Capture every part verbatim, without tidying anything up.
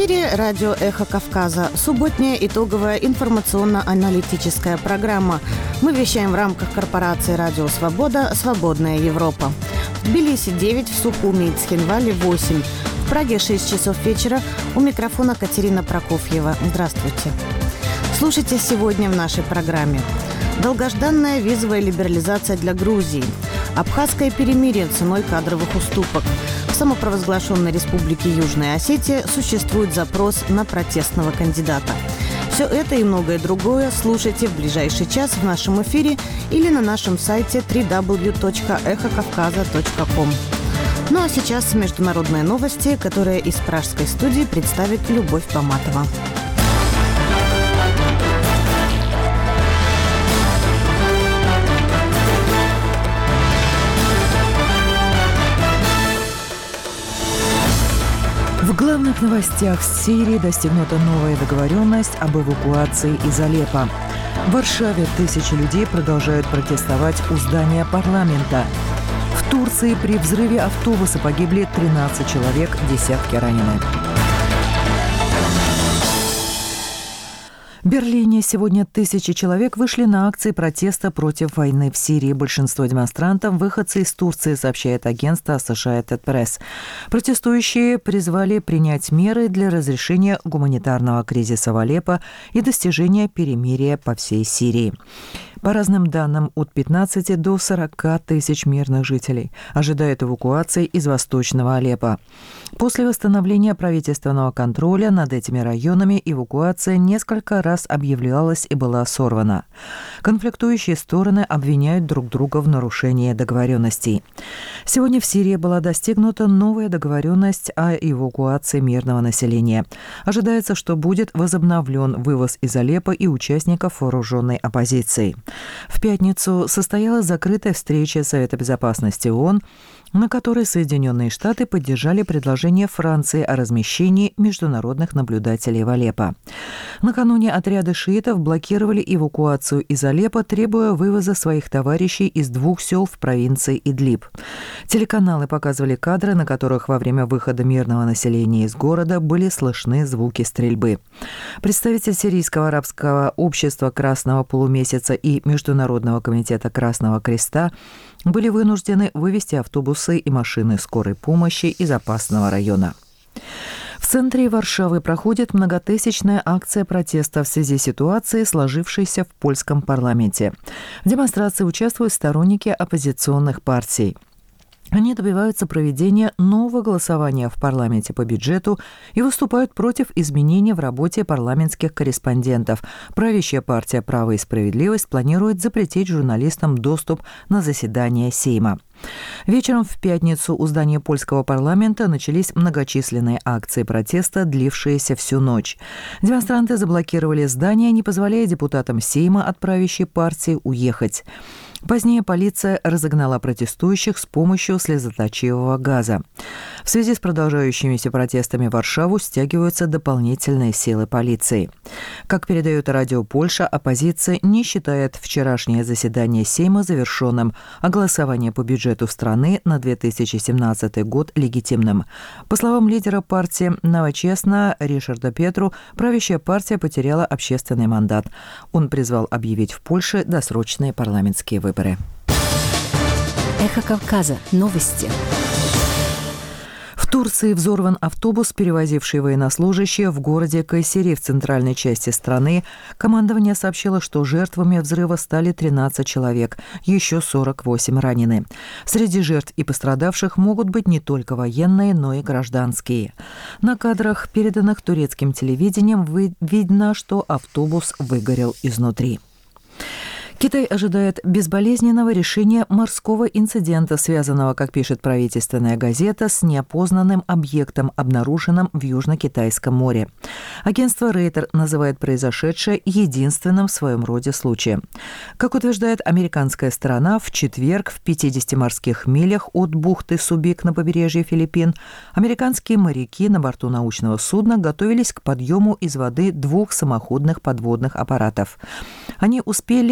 эфире радио «Эхо Кавказа». Субботняя итоговая информационно-аналитическая программа. Мы вещаем в рамках корпорации «Радио Свобода. Свободная Европа». В Тбилиси девять, в Сухуми и Цхинвале восемь. В Праге шесть часов вечера. У микрофона Катерина Прокофьева. Здравствуйте. Слушайте сегодня в нашей программе. Долгожданная визовая либерализация для Грузии. Абхазское перемирие ценой кадровых уступок. В самопровозглашенной республике Южная Осетия существует запрос на протестного кандидата. Все это и многое другое слушайте в ближайший час в нашем эфире или на нашем сайте дабл ю дабл ю дабл ю точка эхо кавказа точка ком. Ну а сейчас международные новости, которые из пражской студии представит Любовь Баматова. В главных новостях: в Сирии достигнута новая договоренность об эвакуации из Алеппо. В Варшаве тысячи людей продолжают протестовать у здания парламента. В Турции при взрыве автобуса погибли тринадцать человек, десятки ранены. В Берлине сегодня тысячи человек вышли на акции протеста против войны в Сирии. Большинство демонстрантов – выходцы из Турции, сообщает агентство Associated Press. Протестующие призвали принять меры для разрешения гуманитарного кризиса в Алеппо и достижения перемирия по всей Сирии. По разным данным, от пятнадцати до сорока тысяч мирных жителей ожидают эвакуации из восточного Алеппо. После восстановления правительственного контроля над этими районами эвакуация несколько раз объявлялась и была сорвана. Конфликтующие стороны обвиняют друг друга в нарушении договоренностей. Сегодня в Сирии была достигнута новая договоренность о эвакуации мирного населения. Ожидается, что будет возобновлен вывоз из Алеппо и участников вооруженной оппозиции. В пятницу состоялась закрытая встреча Совета безопасности ООН, на которой Соединенные Штаты поддержали предложение Франции о размещении международных наблюдателей в Алеппо. Накануне отряды шиитов блокировали эвакуацию из Алеппо, требуя вывоза своих товарищей из двух сел в провинции Идлиб. Телеканалы показывали кадры, на которых во время выхода мирного населения из города были слышны звуки стрельбы. Представитель Сирийского арабского общества Красного полумесяца и Международного комитета Красного Креста были вынуждены вывести автобусы и машины скорой помощи из опасного района. В центре Варшавы проходит многотысячная акция протеста в связи с ситуацией, сложившейся в польском парламенте. В демонстрации участвуют сторонники оппозиционных партий. Они добиваются проведения нового голосования в парламенте по бюджету и выступают против изменений в работе парламентских корреспондентов. Правящая партия «Право и справедливость» планирует запретить журналистам доступ на заседания Сейма. Вечером в пятницу у здания польского парламента начались многочисленные акции протеста, длившиеся всю ночь. Демонстранты заблокировали здание, не позволяя депутатам Сейма от правящей партии уехать. Позднее полиция разогнала протестующих с помощью слезоточивого газа. В связи с продолжающимися протестами в Варшаву стягиваются дополнительные силы полиции. Как передает радио Польша, оппозиция не считает вчерашнее заседание Сейма завершенным, а голосование по бюджету страны на две тысячи семнадцатый год легитимным. По словам лидера партии «Новочестно» Ришарда Петру, правящая партия потеряла общественный мандат. Он призвал объявить в Польше досрочные парламентские выборы. Эхо Кавказа. Новости. В Турции взорван автобус, перевозивший военнослужащие в городе Кайсери в центральной части страны. Командование сообщило, что жертвами взрыва стали тринадцать человек, еще сорок восемь ранены. Среди жертв и пострадавших могут быть не только военные, но и гражданские. На кадрах, переданных турецким телевидением, видно, что автобус выгорел изнутри. Китай ожидает безболезненного решения морского инцидента, связанного, как пишет правительственная газета, с неопознанным объектом, обнаруженным в Южно-Китайском море. Агентство Рейтер называет произошедшее единственным в своем роде случаем. Как утверждает американская сторона, в четверг в пятидесяти морских милях от бухты Субик на побережье Филиппин американские моряки на борту научного судна готовились к подъему из воды двух самоходных подводных аппаратов. Они успели отнять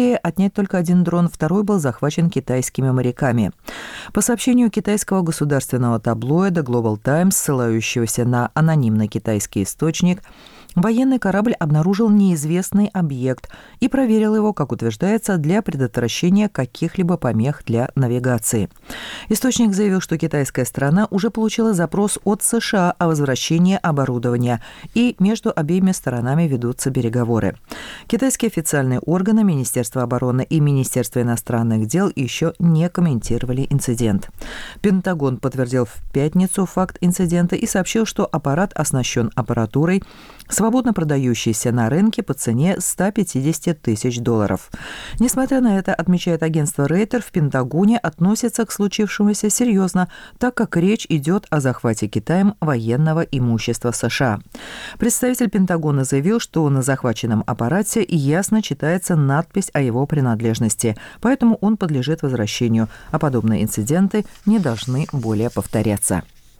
снять только один дрон, второй был захвачен китайскими моряками. По сообщению китайского государственного таблоида Global Times, ссылающегося на анонимный китайский источник, военный корабль обнаружил неизвестный объект и проверил его, как утверждается, для предотвращения каких-либо помех для навигации. Источник заявил, что китайская сторона уже получила запрос от США о возвращении оборудования, и между обеими сторонами ведутся переговоры. Китайские официальные органы, Министерство обороны и Министерство иностранных дел еще не комментировали инцидент. Пентагон подтвердил в пятницу факт инцидента и сообщил, что аппарат оснащен аппаратурой, свободно продающийся на рынке по цене сто пятьдесят тысяч долларов. Несмотря на это, отмечает агентство Рейтер, в Пентагоне относятся к случившемуся серьезно, так как речь идет о захвате Китаем военного имущества США. Представитель Пентагона заявил, что на захваченном аппарате ясно читается надпись о его принадлежности, поэтому он подлежит возвращению, а подобные инциденты не должны более повторяться.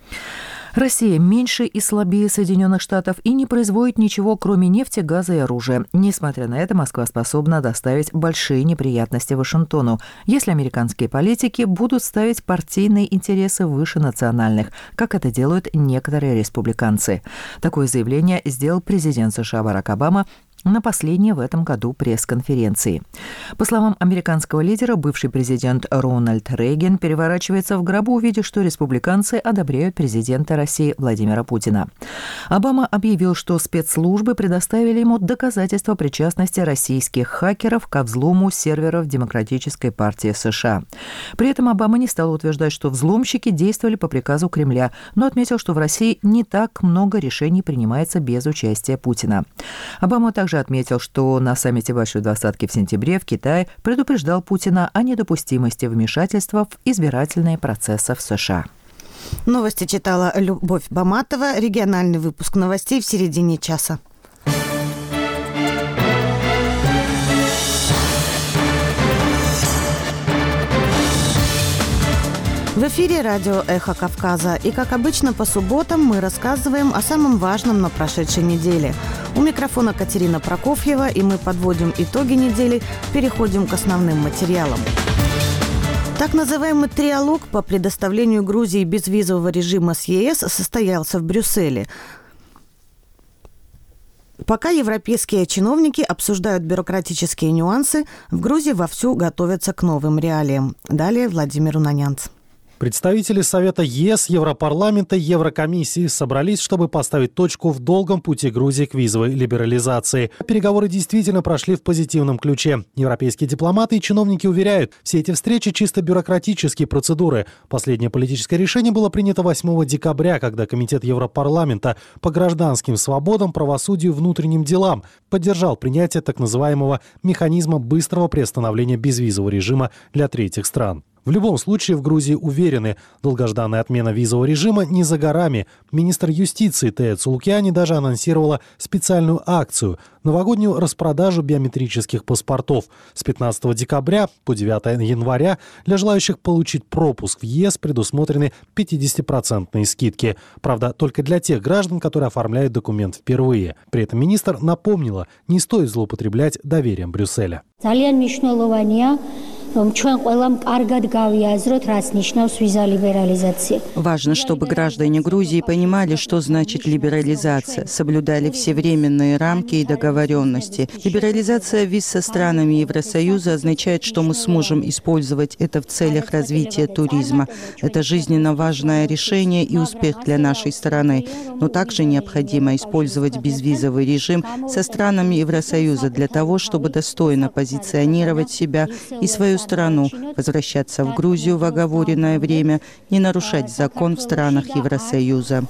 Россия меньше и слабее Соединенных Штатов и не производит ничего, кроме нефти, газа и оружия. Несмотря на это, Москва способна доставить большие неприятности Вашингтону, если американские политики будут ставить партийные интересы выше национальных, как это делают некоторые республиканцы. Такое заявление сделал президент США Барак Обама на последней в этом году пресс-конференции. По словам американского лидера, бывший президент Рональд Рейган переворачивается в гробу, увидев, что республиканцы одобряют президента России Владимира Путина. Обама объявил, что спецслужбы предоставили ему доказательства причастности российских хакеров ко взлому серверов Демократической партии США. При этом Обама не стал утверждать, что взломщики действовали по приказу Кремля, но отметил, что в России не так много решений принимается без участия Путина. Обама также отметил, что на саммите Большой двадцатки в сентябре в Китае предупреждал Путина о недопустимости вмешательства в избирательные процессы в США. Новости читала Любовь Баматова. Региональный выпуск новостей в середине часа. В эфире радио «Эхо Кавказа». И, как обычно, по субботам мы рассказываем о самом важном на прошедшей неделе. У микрофона Катерина Прокофьева, и мы подводим итоги недели, переходим к основным материалам. Так называемый триалог по предоставлению Грузии безвизового режима с ЕС состоялся в Брюсселе. Пока европейские чиновники обсуждают бюрократические нюансы, в Грузии вовсю готовятся к новым реалиям. Далее Владимир Унанянц. Представители Совета ЕС, Европарламента и Еврокомиссии собрались, чтобы поставить точку в долгом пути Грузии к визовой либерализации. Переговоры действительно прошли в позитивном ключе. Европейские дипломаты и чиновники уверяют, все эти встречи чисто бюрократические процедуры. Последнее политическое решение было принято восьмого декабря, когда Комитет Европарламента по гражданским свободам, правосудию и внутренним делам поддержал принятие так называемого механизма быстрого приостановления безвизового режима для третьих стран. В любом случае, в Грузии уверены, долгожданная отмена визового режима не за горами. Министр юстиции Тея Цулукиани даже анонсировала специальную акцию – новогоднюю распродажу биометрических паспортов. С пятнадцатого декабря по девятого января для желающих получить пропуск в ЕС предусмотрены пятидесятипроцентные скидки. Правда, только для тех граждан, которые оформляют документ впервые. При этом министр напомнила, не стоит злоупотреблять доверием Брюсселя. Важно, чтобы граждане Грузии понимали, что значит либерализация, соблюдали все временные рамки и договоренности. Либерализация виз со странами Евросоюза означает, что мы сможем использовать это в целях развития туризма. Это жизненно важное решение и успех для нашей страны. Но также необходимо использовать безвизовый режим со странами Евросоюза для того, чтобы достойно позиционировать себя и свою страну, возвращаться в Грузию в оговоренное время, не нарушать закон в странах Евросоюза.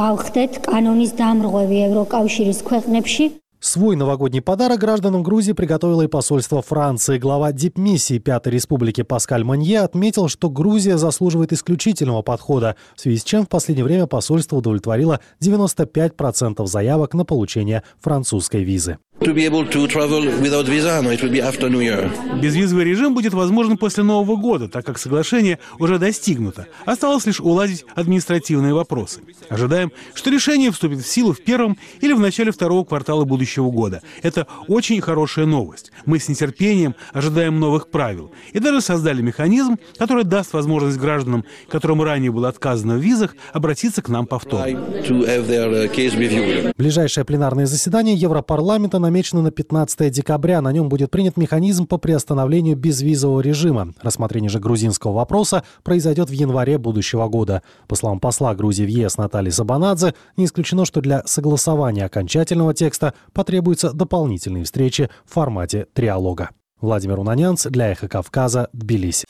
Свой новогодний подарок гражданам Грузии приготовило и посольство Франции. Глава дипмиссии Пятой Республики Паскаль Манье отметил, что Грузия заслуживает исключительного подхода, в связи с чем в последнее время посольство удовлетворило девяносто пять процентов заявок на получение французской визы. Безвизовый режим будет возможен после Нового года, так как соглашение уже достигнуто. Осталось лишь уладить административные вопросы. Ожидаем, что решение вступит в силу в первом или в начале второго квартала будущего года. Это очень хорошая новость. Мы с нетерпением ожидаем новых правил. И даже создали механизм, который даст возможность гражданам, которым ранее было отказано в визах, обратиться к нам повторно. Ближайшее пленарное заседание Европарламента намечено на пятнадцатое декабря. На нем будет принят механизм по приостановлению безвизового режима. Рассмотрение же грузинского вопроса произойдет в январе будущего года. По словам посла Грузии в ЕС Натальи Сабанадзе, не исключено, что для согласования окончательного текста потребуются дополнительные встречи в формате триалога. Владимир Унанянц для Эхо Кавказа, Тбилиси.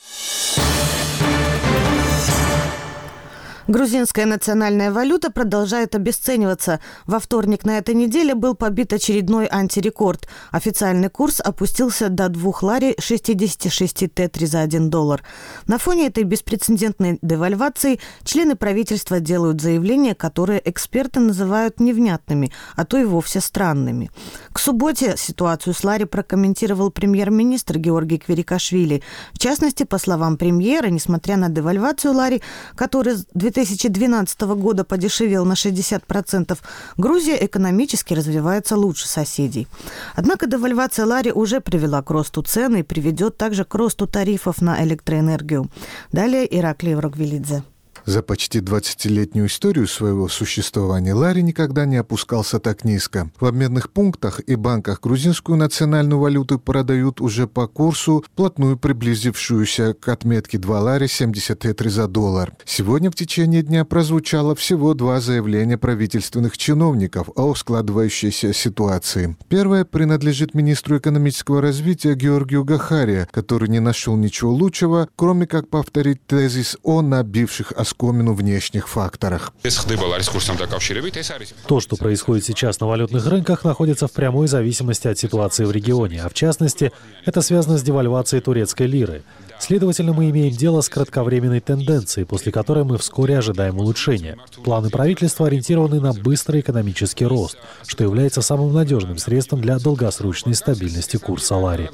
Грузинская национальная валюта продолжает обесцениваться. Во вторник на этой неделе был побит очередной антирекорд. Официальный курс опустился до двух лари шестьдесят шесть тетри за один доллар. На фоне этой беспрецедентной девальвации члены правительства делают заявления, которые эксперты называют невнятными, а то и вовсе странными. К субботе ситуацию с лари прокомментировал премьер-министр Георгий Кверикашвили. В частности, по словам премьера, несмотря на девальвацию лари, которая с две тысячи двенадцатого года подешевел на шестьдесят процентов, Грузия экономически развивается лучше соседей. Однако девальвация лари уже привела к росту цен и приведет также к росту тарифов на электроэнергию. Далее Ираклий Рогвелидзе. За почти двадцатилетнюю историю своего существования лари никогда не опускался так низко. В обменных пунктах и банках грузинскую национальную валюту продают уже по курсу, вплотную приблизившуюся к отметке два лари семьдесят тетри за доллар. Сегодня в течение дня прозвучало всего два заявления правительственных чиновников о складывающейся ситуации. Первое принадлежит министру экономического развития Георгию Гахария, который не нашел ничего лучшего, кроме как повторить тезис о набивших оскомину внешних факторах. То, что происходит сейчас на валютных рынках, находится в прямой зависимости от ситуации в регионе, а в частности, это связано с девальвацией турецкой лиры. Следовательно, мы имеем дело с кратковременной тенденцией, после которой мы вскоре ожидаем улучшения. Планы правительства ориентированы на быстрый экономический рост, что является самым надежным средством для долгосрочной стабильности курса лари.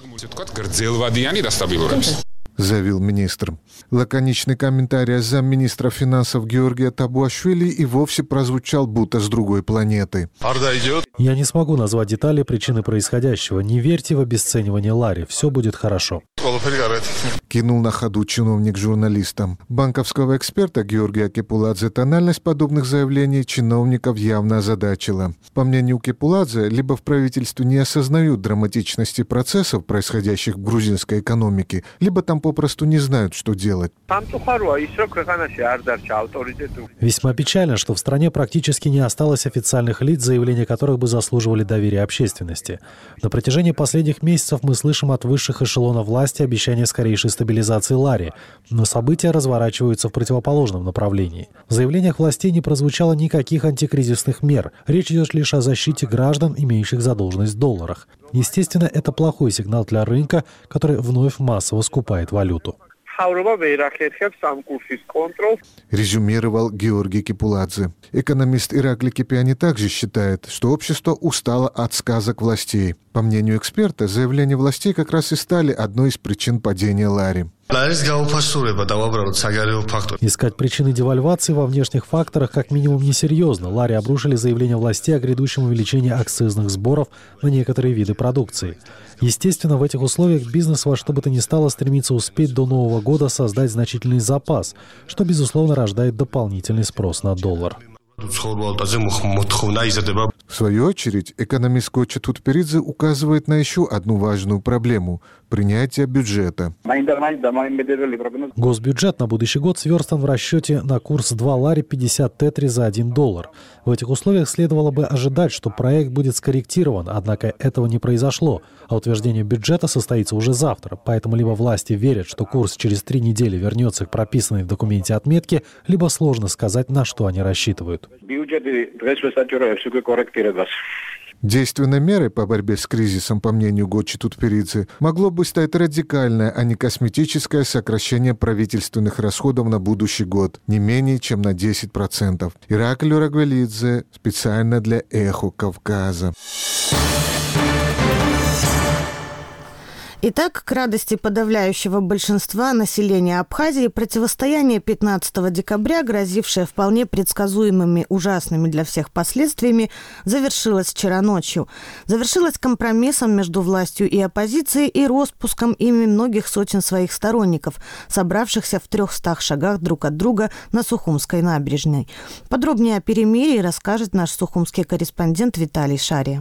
Заявил министр. Лаконичный комментарий замминистра финансов Георгия Табуашвили и вовсе прозвучал будто с другой планеты. Я не смогу назвать детали причины происходящего. Не верьте в обесценивание лари. Все будет хорошо. Кинул на ходу чиновник журналистам. Банковского эксперта Георгия Кепуладзе тональность подобных заявлений чиновников явно озадачила. По мнению Кепуладзе, либо в правительстве не осознают драматичности процессов, происходящих в грузинской экономике, либо там попросту не знают, что делать. Весьма печально, что в стране практически не осталось официальных лиц, заявления которых бы заслуживали доверия общественности. На протяжении последних месяцев мы слышим от высших эшелонов власти обещания скорейшей стабилизации лари, но события разворачиваются в противоположном направлении. В заявлениях властей не прозвучало никаких антикризисных мер. Речь идет лишь о защите граждан, имеющих задолженность в долларах. Естественно, это плохой сигнал для рынка, который вновь массово скупает валюту. Резюмировал Георгий Кепуладзе. Экономист Ираклий Кипиани также считает, что общество устало от сказок властей. По мнению эксперта, заявления властей как раз и стали одной из причин падения лари. Искать причины девальвации во внешних факторах как минимум несерьезно. Лари обрушили заявление властей о грядущем увеличении акцизных сборов на некоторые виды продукции. Естественно, в этих условиях бизнес во что бы то ни стало стремится успеть до Нового года создать значительный запас, что, безусловно, рождает дополнительный спрос на доллар. В свою очередь, экономист Гоча Тутперидзе указывает на еще одну важную проблему – принятие бюджета. Госбюджет на будущий год сверстан в расчете на курс два лари пятьдесят тетри за один доллар. В этих условиях следовало бы ожидать, что проект будет скорректирован, однако этого не произошло, а утверждение бюджета состоится уже завтра, поэтому либо власти верят, что курс через три недели вернется к прописанной в документе отметке, либо сложно сказать, на что они рассчитывают. Действенной мерой по борьбе с кризисом, по мнению Гочи Тутперидзе, могло бы стать радикальное, а не косметическое сокращение правительственных расходов на будущий год, не менее чем на десять процентов. Ираклий Рогвелидзе специально для Эхо Кавказа. Итак, к радости подавляющего большинства населения Абхазии, противостояние пятнадцатого декабря, грозившее вполне предсказуемыми ужасными для всех последствиями, завершилось вчера ночью. Завершилось компромиссом между властью и оппозицией и распуском ими многих сотен своих сторонников, собравшихся в трехстах шагах друг от друга на Сухумской набережной. Подробнее о перемирии расскажет наш сухумский корреспондент Виталий Шария.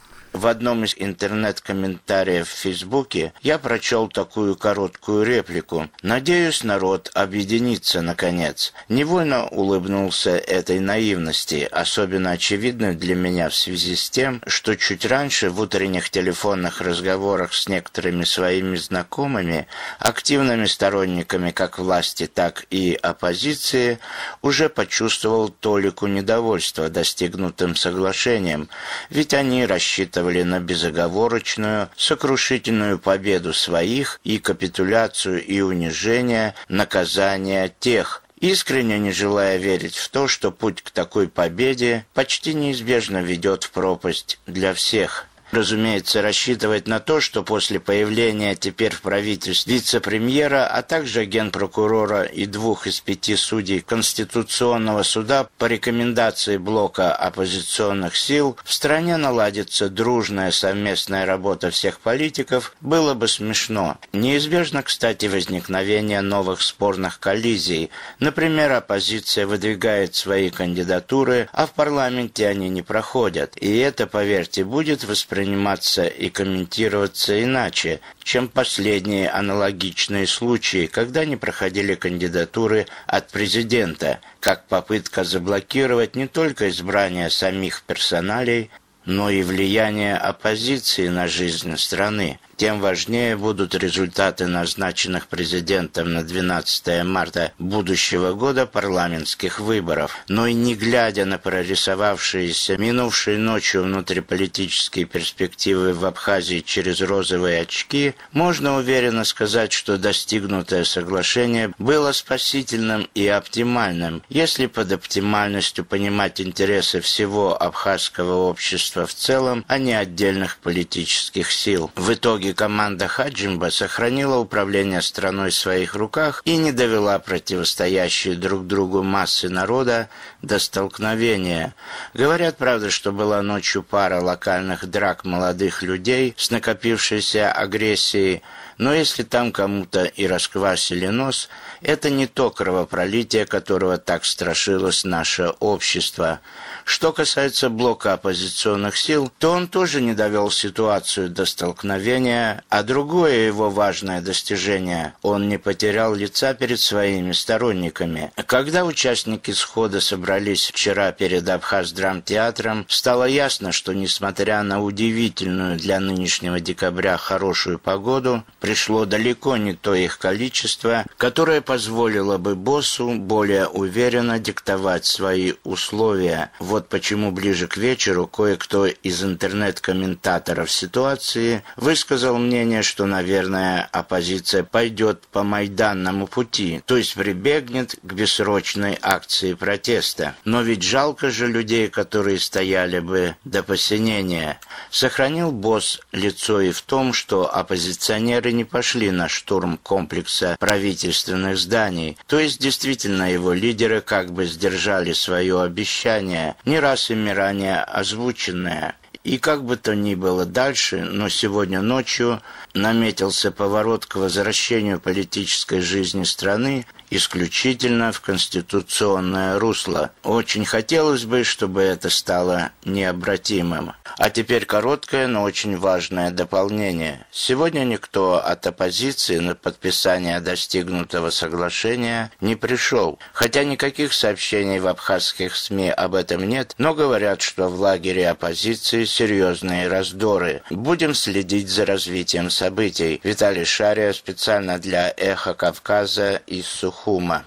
В одном из интернет-комментариев в Фейсбуке я прочел такую короткую реплику. «Надеюсь, народ объединится, наконец». Невольно улыбнулся этой наивности, особенно очевидной для меня в связи с тем, что чуть раньше в утренних телефонных разговорах с некоторыми своими знакомыми, активными сторонниками как власти, так и оппозиции, уже почувствовал толику недовольства достигнутым соглашением, ведь они рассчитывали на безоговорочную, сокрушительную победу своих и капитуляцию и унижение, наказание тех, искренне не желая верить в то, что путь к такой победе почти неизбежно ведет в пропасть для всех. Разумеется, рассчитывать на то, что после появления теперь в правительстве вице-премьера, а также генпрокурора и двух из пяти судей Конституционного суда по рекомендации блока оппозиционных сил в стране наладится дружная совместная работа всех политиков, было бы смешно. Неизбежно, кстати, возникновение новых спорных коллизий. Например, оппозиция выдвигает свои кандидатуры, а в парламенте они не проходят. И это, поверьте, будет восприниматься приниматься и комментироваться иначе, чем последние аналогичные случаи, когда не проходили кандидатуры от президента, как попытка заблокировать не только избрание самих персоналей, но и влияние оппозиции на жизнь страны. Тем важнее будут результаты назначенных президентом на двенадцатое марта будущего года парламентских выборов. Но и не глядя на прорисовавшиеся минувшей ночью внутриполитические перспективы в Абхазии через розовые очки, можно уверенно сказать, что достигнутое соглашение было спасительным и оптимальным, если под оптимальностью понимать интересы всего абхазского общества в целом, а не отдельных политических сил. В итоге команда Хаджимба сохранила управление страной в своих руках и не довела противостоящие друг другу массы народа до столкновения. Говорят, правда, что была ночью пара локальных драк молодых людей с накопившейся агрессией, но если там кому-то и расквасили нос, это не то кровопролитие, которого так страшилось наше общество. Что касается блока оппозиционных сил, то он тоже не довел ситуацию до столкновения, а другое его важное достижение – он не потерял лица перед своими сторонниками. Когда участники схода собрались вчера перед Абхаз-драмтеатром, стало ясно, что, несмотря на удивительную для нынешнего декабря хорошую погоду, пришло далеко не то их количество, которое позволило бы боссу более уверенно диктовать свои условия. Вот почему ближе к вечеру кое-кто из интернет-комментаторов ситуации высказал мнение, что, наверное, оппозиция пойдет по майданному пути, то есть прибегнет к бессрочной акции протеста. Но ведь жалко же людей, которые стояли бы до посинения. Сохранил босс лицо и в том, что оппозиционеры не пошли на штурм комплекса правительственных зданий, то есть действительно его лидеры как бы сдержали свое обещание, не раз ими ранее озвученное. И как бы то ни было дальше, но сегодня ночью наметился поворот к возвращению политической жизни страны исключительно в конституционное русло. Очень хотелось бы, чтобы это стало необратимым. А теперь короткое, но очень важное дополнение. Сегодня никто от оппозиции на подписание достигнутого соглашения не пришел. Хотя никаких сообщений в абхазских СМИ об этом нет, но говорят, что в лагере оппозиции серьезные раздоры. Будем следить за развитием событий. Виталий Шария специально для «Эхо Кавказа» из Сухума.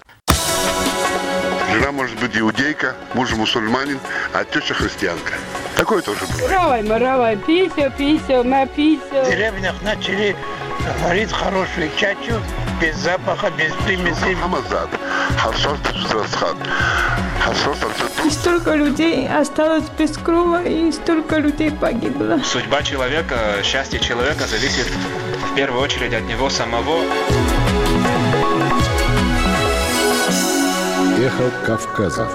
Жена может быть иудейка, муж мусульманин, а теща христианка. Такое тоже было. Равай, маравай, пися, пися, на пися. В деревнях начали варить хорошую чачу, без запаха, без примесей. И столько людей осталось без крова, и столько людей погибло. Судьба человека, счастье человека зависит первую очередь от него самого. Эхо Кавказа.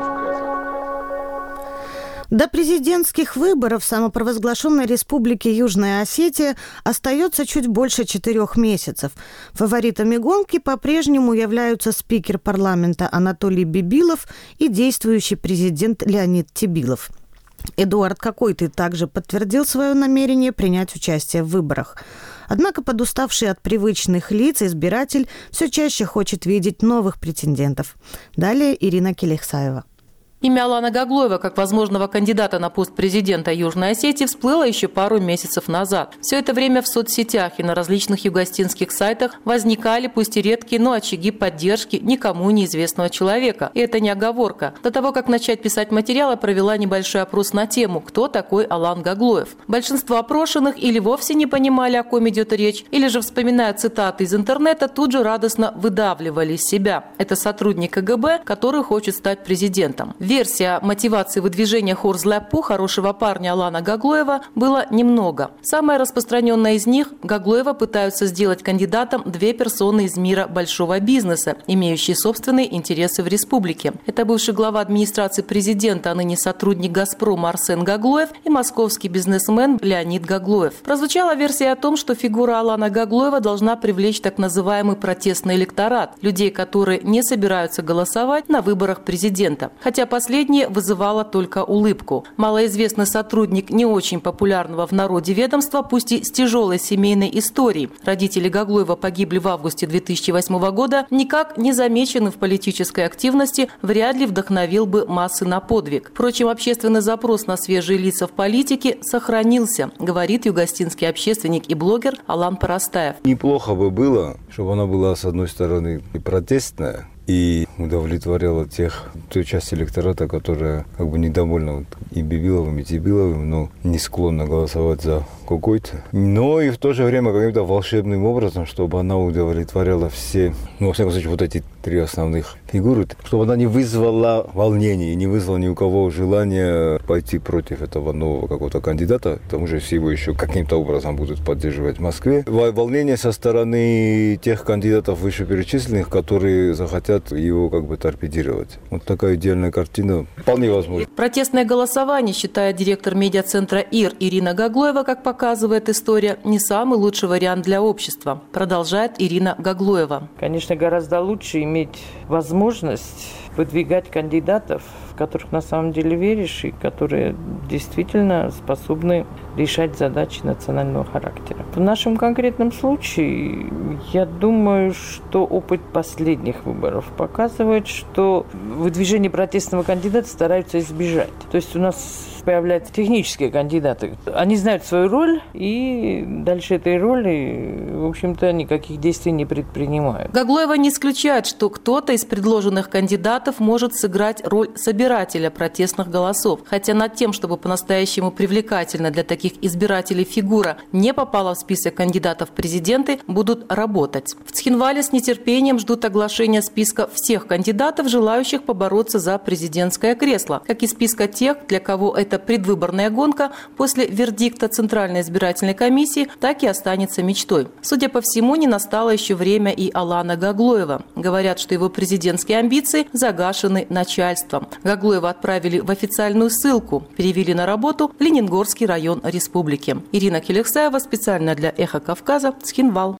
До президентских выборов в самопровозглашенной республике Южная Осетия остается чуть больше четырех месяцев. Фаворитами гонки по-прежнему являются спикер парламента Анатолий Бибилов и действующий президент Леонид Тебилов. Эдуард Какойты также подтвердил свое намерение принять участие в выборах. Однако подуставший от привычных лиц избиратель все чаще хочет видеть новых претендентов. Далее Ирина Келехсаева. Имя Алана Гаглоева как возможного кандидата на пост президента Южной Осетии всплыло еще пару месяцев назад. Все это время в соцсетях и на различных югостинских сайтах возникали, пусть и редкие, но очаги поддержки никому неизвестного человека. И это не оговорка. До того, как начать писать материалы, провела небольшой опрос на тему «Кто такой Алан Гаглоев?». Большинство опрошенных или вовсе не понимали, о ком идет речь, или же, вспоминая цитаты из интернета, тут же радостно выдавливали из себя. Это сотрудник КГБ, который хочет стать президентом. Версия мотивации выдвижения Хорзляпу, хорошего парня Алана Гаглоева, было немного. Самая распространенная из них – Гаглоева пытаются сделать кандидатом две персоны из мира большого бизнеса, имеющие собственные интересы в республике. Это бывший глава администрации президента, а ныне сотрудник «Газпрома» Арсен Гаглоев и московский бизнесмен Леонид Гаглоев. Прозвучала версия о том, что фигура Алана Гаглоева должна привлечь так называемый протестный электорат – людей, которые не собираются голосовать на выборах президента. Хотя по Последнее вызывало только улыбку. Малоизвестный сотрудник не очень популярного в народе ведомства, пусть и с тяжелой семейной историей. Родители Гаглоева погибли в августе две тысячи восьмого года, никак не замеченный в политической активности, вряд ли вдохновил бы массы на подвиг. Впрочем, общественный запрос на свежие лица в политике сохранился, говорит югостинский общественник и блогер Алан Парастаев. Неплохо бы было, чтобы она была, с одной стороны, и протестная, и удовлетворяла тех, той часть электората, которая как бы недовольна вот, и Бибиловым, и Тебиловым, но не склонна голосовать за какой-то. Но и в то же время каким-то волшебным образом, чтобы она удовлетворяла все, ну, во всяком случае, вот эти три основных фигуры, чтобы она не вызвала волнений, не вызвала ни у кого желания пойти против этого нового какого-то кандидата. К тому же все его еще каким-то образом будут поддерживать в Москве. Волнение со стороны тех кандидатов вышеперечисленных, которые захотят его как бы торпедировать. Вот такая идеальная картина вполне возможна. Протестное голосование, считает директор медиацентра ИР Ирина Гаглоева, как показывает история, не самый лучший вариант для общества. Продолжает Ирина Гаглоева. Конечно, гораздо лучше иметь возможность выдвигать кандидатов, в которых на самом деле веришь и которые действительно способны решать задачи национального характера. В нашем конкретном случае, я думаю, что опыт последних выборов показывает, что выдвижение протестного кандидата стараются избежать. То есть у нас появляются технические кандидаты. Они знают свою роль и дальше этой роли, в общем-то, никаких действий не предпринимают. Гаглоева не исключает, что кто-то из предложенных кандидатов может сыграть роль собирателя протестных голосов. Хотя над тем, чтобы по-настоящему привлекательно для таких избирателей фигура не попала в список кандидатов в президенты, будут работать. В Цхинвале с нетерпением ждут оглашения списка всех кандидатов, желающих побороться за президентское кресло, как и списка тех, для кого это предвыборная гонка после вердикта Центральной избирательной комиссии так и останется мечтой. Судя по всему, не настало еще время и Алана Гаглоева. Говорят, что его президентские амбиции загашены начальством. Гаглоева отправили в официальную ссылку, перевели на работу в Ленингорский район республики. Ирина Келехсаева, специально для «Эхо Кавказа», Цхинвал.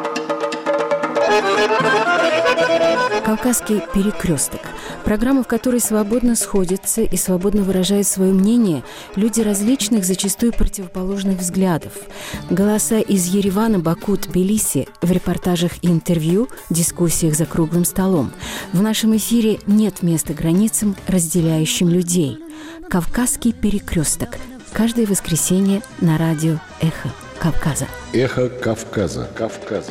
«Кавказский перекресток» – программа, в которой свободно сходятся и свободно выражают свое мнение люди различных, зачастую противоположных взглядов. Голоса из Еревана, Баку, Тбилиси в репортажах и интервью, дискуссиях за круглым столом. В нашем эфире нет места границам, разделяющим людей. «Кавказский перекресток» – каждое воскресенье на радио «Эхо Кавказа». «Эхо Кавказа». Кавказа.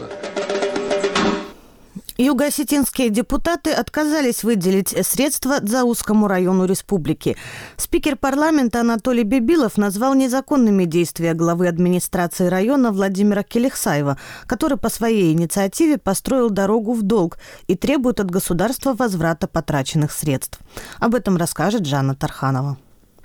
Юго-осетинские депутаты отказались выделить средства Дзаузскому району республики. Спикер парламента Анатолий Бибилов назвал незаконными действия главы администрации района Владимира Келехсаева, который по своей инициативе построил дорогу в долг и требует от государства возврата потраченных средств. Об этом расскажет Жанна Тарханова.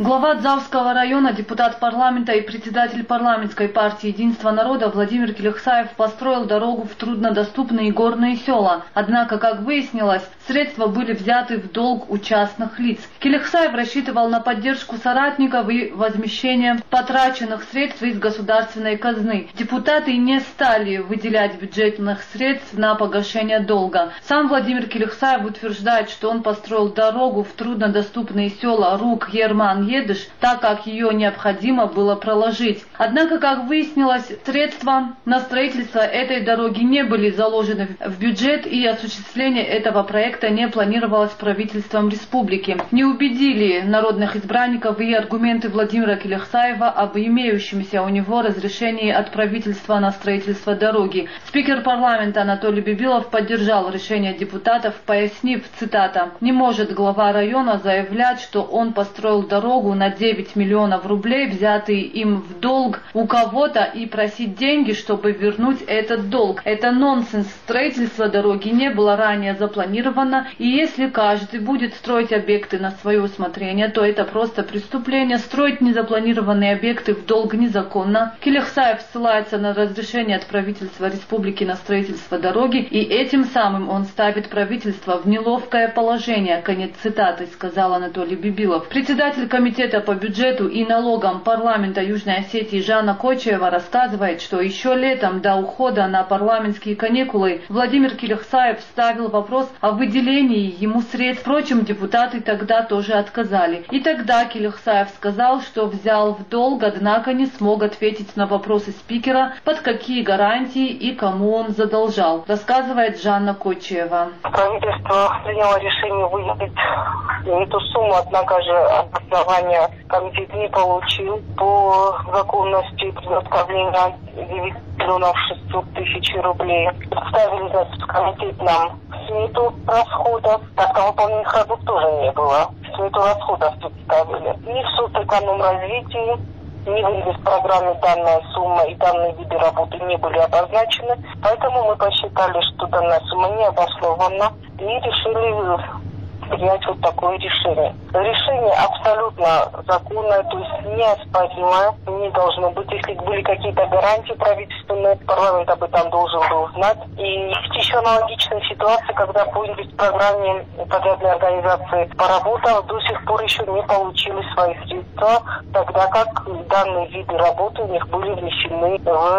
Глава Дзавского района, депутат парламента и председатель парламентской партии «Единство народа» Владимир Келехсаев построил дорогу в труднодоступные горные села. Однако, как выяснилось, средства были взяты в долг у частных лиц. Келехсаев рассчитывал на поддержку соратников и возмещение потраченных средств из государственной казны. Депутаты не стали выделять бюджетных средств на погашение долга. Сам Владимир Келехсаев утверждает, что он построил дорогу в труднодоступные села Рук, Ерман, Едыш, так как ее необходимо было проложить. Однако, как выяснилось, средства на строительство этой дороги не были заложены в бюджет, и осуществление этого проекта не планировалось правительством республики. Не убедили народных избранников и аргументы Владимира Келехсаева об имеющемся у него разрешении от правительства на строительство дороги. Спикер парламента Анатолий Бибилов поддержал решение депутатов, пояснив, цитата, «Не может глава района заявлять, что он построил дорогу на девять миллионов рублей, взятые им в долг у кого-то, и просить деньги, чтобы вернуть этот долг. Это нонсенс. Строительство дороги не было ранее запланировано, и если каждый будет строить объекты на свое усмотрение, то это просто преступление. Строить незапланированные объекты в долг незаконно». Келехсаев ссылается на разрешение от правительства республики на строительство дороги, и этим самым он ставит правительство в неловкое положение. Конец цитаты, сказал Анатолий Бибилов. Председатель комитета по бюджету и налогам парламента Южной Осетии Жанна Кочева рассказывает, что еще летом до ухода на парламентские каникулы Владимир Келехсаев ставил вопрос о выделении ему средств. Впрочем, депутаты тогда тоже отказали. И тогда Келехсаев сказал, что взял в долг, однако не смог ответить на вопросы спикера, под какие гарантии и кому он задолжал, рассказывает Жанна Кочева. Правительство приняло решение выделить эту сумму, однако же обоснование комитет не получил по законности предоставления девять миллионов шестьсот тысяч рублей. Представили, значит, комитет нам смету расходов, так как выполненных работ тоже не было. Смету расходов представили. Ни в соцэкономразвитии, ни в инвестпрограмме данная сумма и данные виды работы не были обозначены. Поэтому мы посчитали, что данная сумма не обоснована, и решили принять вот такое решение. Решение абсолютно законное, то есть неоспоримое, не должно быть. Если были какие-то гарантии правительственные, парламент об этом должен был знать. И есть еще аналогичная ситуация, когда по инвестпрограмме подрядной организации по работам до сих пор еще не получили свои средства, тогда как данные виды работы у них были внесены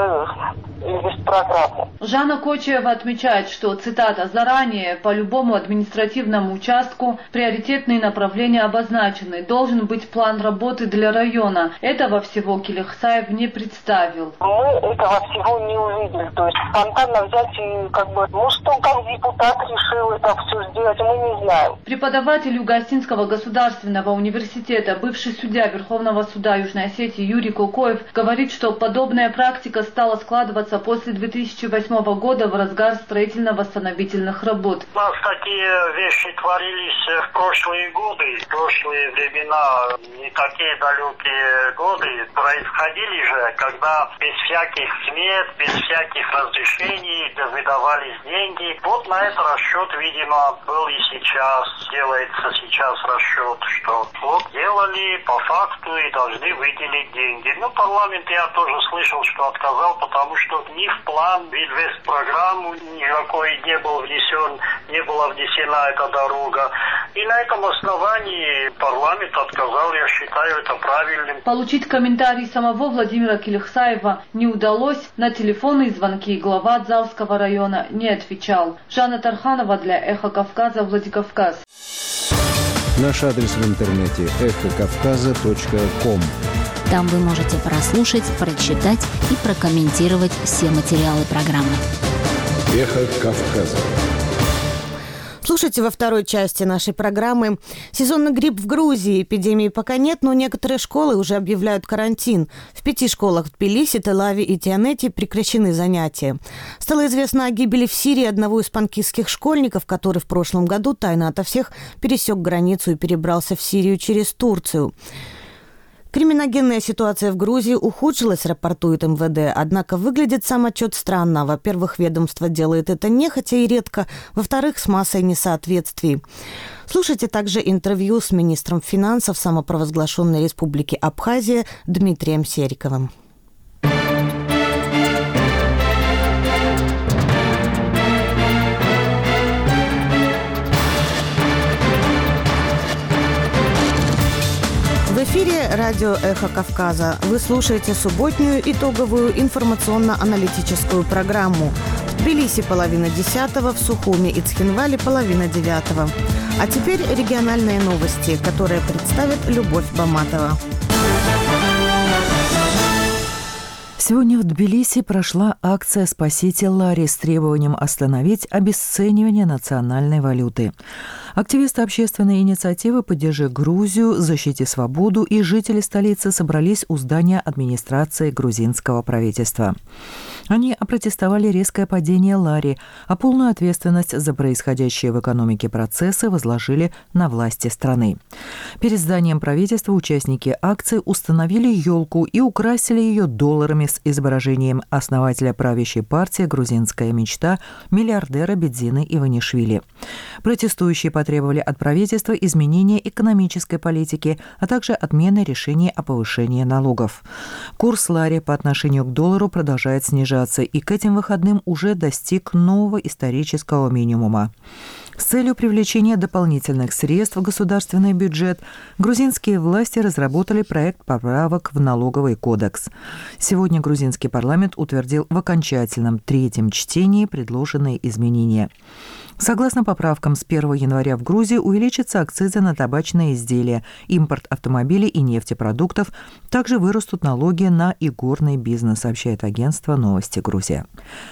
в инвестпрограмму. Жанна Кочева отмечает, что, цитата, «заранее по любому административному участку приоритетные направления обозначены. Должен быть план работы для района». Этого всего Келехсаев не представил. Мы этого всего не увидели. То есть спонтанно взять и как бы, может, он как депутат решил это все сделать, мы не знаем. Преподаватель Юго-Осетинского государственного университета, бывший судья Верховного суда Южной Осетии Юрий Кокоев говорит, что подобная практика стала складываться после две тысячи восьмого года в разгар строительно-восстановительных работ. У нас такие вещи творились в прошлые годы, в прошлые времена, не такие далекие годы, происходили же, когда без всяких смет, без всяких разрешений выдавались деньги. Вот на этот расчет, видимо, был и сейчас, делается сейчас расчет, что вот делали по факту и должны выделить деньги. Ну, парламент я тоже слышал, что отказал, потому что ни в план, в инвестпрограмму никакой не был внесен, не была внесена эта дорога. И на этом основании парламент отказал, я считаю это правильным. Получить комментарий самого Владимира Келехсаева не удалось. На телефонные звонки глава Дзавского района не отвечал. Жанна Тарханова для «Эхо Кавказа», Владикавказ. Наш адрес в интернете эхо кавказа точка ком. Там вы можете прослушать, прочитать и прокомментировать все материалы программы. Эхо Кавказа. Слушайте во второй части нашей программы. Сезонный грипп в Грузии. Эпидемии пока нет, но некоторые школы уже объявляют карантин. В пяти школах в Тбилиси, Тель-Авиве и Тианете прекращены занятия. Стало известно о гибели в Сирии одного из панкистских школьников, который в прошлом году тайно ото всех пересек границу и перебрался в Сирию через Турцию. Криминогенная ситуация в Грузии ухудшилась, рапортует эм вэ дэ. Однако выглядит сам отчет странно. Во-первых, ведомство делает это нехотя и редко. Во-вторых, с массой несоответствий. Слушайте также интервью с министром финансов самопровозглашенной республики Абхазия Дмитрием Сериковым. В эфире радио «Эхо Кавказа». Вы слушаете субботнюю итоговую информационно-аналитическую программу. В Тбилиси половина десятого, в Сухуми и Цхинвале половина девятого. А теперь региональные новости, которые представит Любовь Баматова. Сегодня в Тбилиси прошла акция «Спасите Лари» с требованием остановить обесценивание национальной валюты. Активисты общественной инициативы «Поддержи Грузию», «Защити свободу» и жители столицы собрались у здания администрации грузинского правительства. Они опротестовали резкое падение лари, а полную ответственность за происходящие в экономике процессы возложили на власти страны. Перед зданием правительства участники акции установили елку и украсили ее долларами с изображением основателя правящей партии «Грузинская мечта» миллиардера Бедзины Иванишвили. Протестующие потребовали от правительства изменения экономической политики, а также отмены решения о повышении налогов. Курс лари по отношению к доллару продолжает снижаться и к этим выходным уже достиг нового исторического минимума. С целью привлечения дополнительных средств в государственный бюджет грузинские власти разработали проект поправок в налоговый кодекс. Сегодня грузинский парламент утвердил в окончательном третьем чтении предложенные изменения. Согласно поправкам, с первого января в Грузии увеличатся акцизы на табачные изделия, импорт автомобилей и нефтепродуктов. Также вырастут налоги на игорный бизнес, сообщает агентство «Новости Грузия».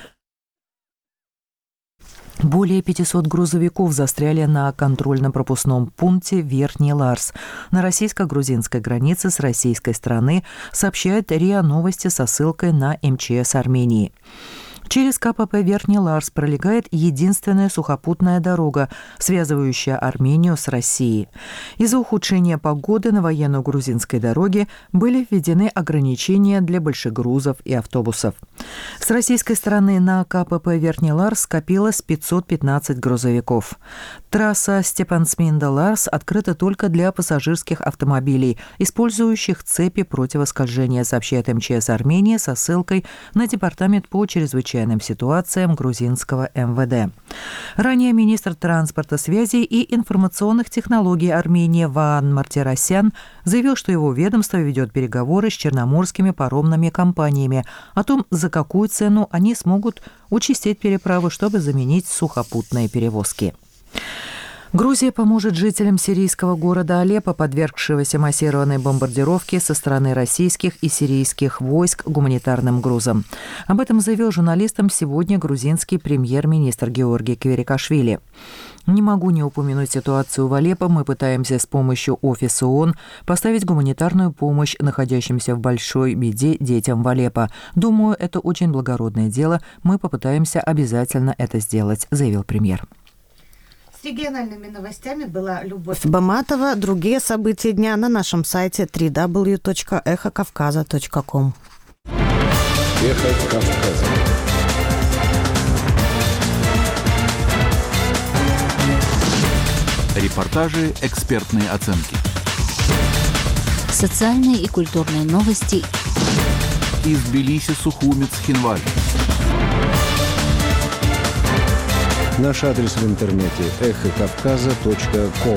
Более пятисот грузовиков застряли на контрольно-пропускном пункте Верхний Ларс на российско-грузинской границе с российской стороны, сообщает РИА Новости со ссылкой на эм че эс Армении. Через ка пэ пэ Верхний Ларс пролегает единственная сухопутная дорога, связывающая Армению с Россией. Из-за ухудшения погоды на военно-грузинской дороге были введены ограничения для большегрузов и автобусов. С российской стороны на ка пэ пэ Верхний Ларс скопилось пятьсот пятнадцать грузовиков. Трасса Степансминда-Ларс открыта только для пассажирских автомобилей, использующих цепи противоскольжения, сообщает эм че эс Армении со ссылкой на департамент по чрезвычайным ситуациям грузинского эм вэ дэ. Ранее министр транспорта, связи и информационных технологий Армении Ваан Мартиросян заявил, что его ведомство ведет переговоры с черноморскими паромными компаниями о том, за какую цену они смогут участить переправы, чтобы заменить сухопутные перевозки. Грузия поможет жителям сирийского города Алеппо, подвергшегося массированной бомбардировке со стороны российских и сирийских войск гуманитарным грузом. Об этом заявил журналистам сегодня грузинский премьер-министр Георгий Кверикашвили. «Не могу не упомянуть ситуацию в Алеппо. Мы пытаемся с помощью Офиса ООН поставить гуманитарную помощь находящимся в большой беде детям в Алеппо. Думаю, это очень благородное дело. Мы попытаемся обязательно это сделать», — заявил премьер. С региональными новостями была Любовь Баматова. Другие события дня на нашем сайте дабл ю дабл ю дабл ю точка эхо кавказа точка ком. Эхо Кавказа. Репортажи, экспертные оценки. Социальные и культурные новости. Из Тбилиси, Сухуми, Цхинвали. Наш адрес в интернете эхо кавказа точка ком.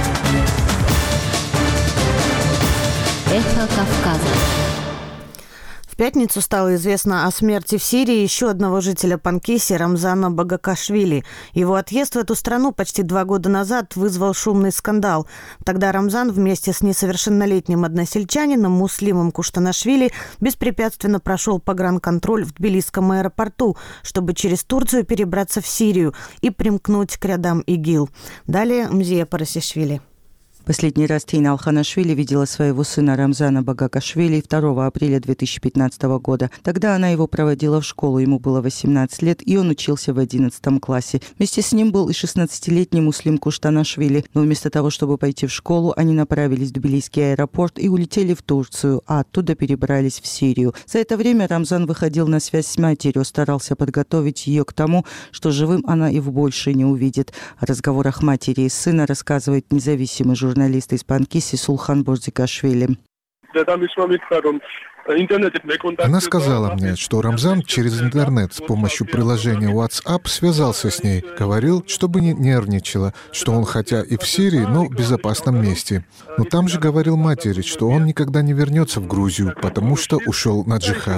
Эхо Кавказа. В пятницу стало известно о смерти в Сирии еще одного жителя Панкиси Рамзана Багакашвили. Его отъезд в эту страну почти два года назад вызвал шумный скандал. Тогда Рамзан вместе с несовершеннолетним односельчанином Муслимом Куштанашвили беспрепятственно прошел погранконтроль в Тбилисском аэропорту, чтобы через Турцию перебраться в Сирию и примкнуть к рядам ИГИЛ. Далее Мзия Парасишвили. Последний раз Тина Алханашвили видела своего сына Рамзана Багакашвили второго апреля две тысячи пятнадцатого года. Тогда она его проводила в школу, ему было восемнадцать лет, и он учился в одиннадцатом классе. Вместе с ним был и шестнадцатилетний Муслим Куштанашвили, но вместо того, чтобы пойти в школу, они направились в Тбилисский аэропорт и улетели в Турцию, а оттуда перебрались в Сирию. За это время Рамзан выходил на связь с матерью, старался подготовить ее к тому, что живым она его больше не увидит. О разговорах матери и сына рассказывает независимый журналист журналист из Панкиси Сулхан Борзикашвили. Она сказала мне, что Рамзан через интернет с помощью приложения WhatsApp связался с ней, говорил, чтобы не нервничала, что он хотя и в Сирии, но в безопасном месте. Но там же говорил матери, что он никогда не вернется в Грузию, потому что ушел на джихад.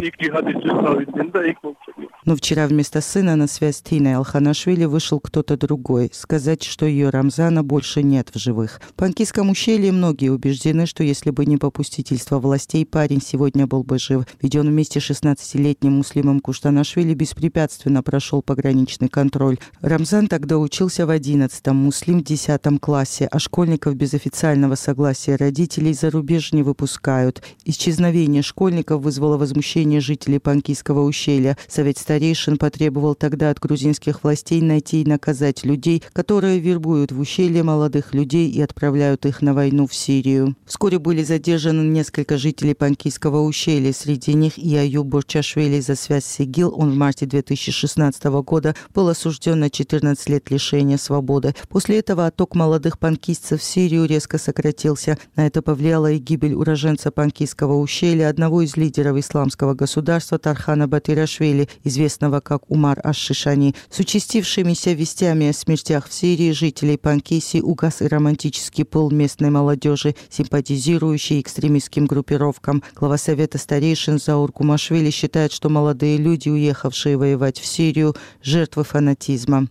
Но вчера вместо сына на связь с Тиной Алханашвили вышел кто-то другой, сказать, что ее Рамзана больше нет в живых. В Панкисском ущелье многие убеждены, что если бы не попустительство властей, парень сегодня был бы жив. Ведь он вместе с шестнадцатилетним Муслимом Куштанашвили беспрепятственно прошел пограничный контроль. Рамзан тогда учился в одиннадцатом, Муслим в десятом классе, а школьников без официального согласия родителей за рубеж не выпускают. Исчезновение школьников вызвало возмущение жителей Панкисского ущелья. Совет старейшин потребовал тогда от грузинских властей найти и наказать людей, которые вербуют в ущелье молодых людей и отправляют их на войну в Сирию. Вскоре были задержаны несколько жителей Панкисского ущелья. Среди них и Аюб Борчашвили за связь с ИГИЛ. Он в марте две тысячи шестнадцатого года был осужден на четырнадцать лет лишения свободы. После этого отток молодых панкистцев в Сирию резко сократился. На это повлияла и гибель уроженца Панкисского ущелья, одного из лидеров исламского государства Тархана Батырашвили, известного как Умар аш-Шишани. С участившимися вестями о смертях в Сирии жителей Панкиси угас и романтический пыл местной молодежи, симпатизирующей экстремистским группировкам. Глава Совета старейшин Заур Кумашвили считает, что молодые люди, уехавшие воевать в Сирию, жертвы фанатизма.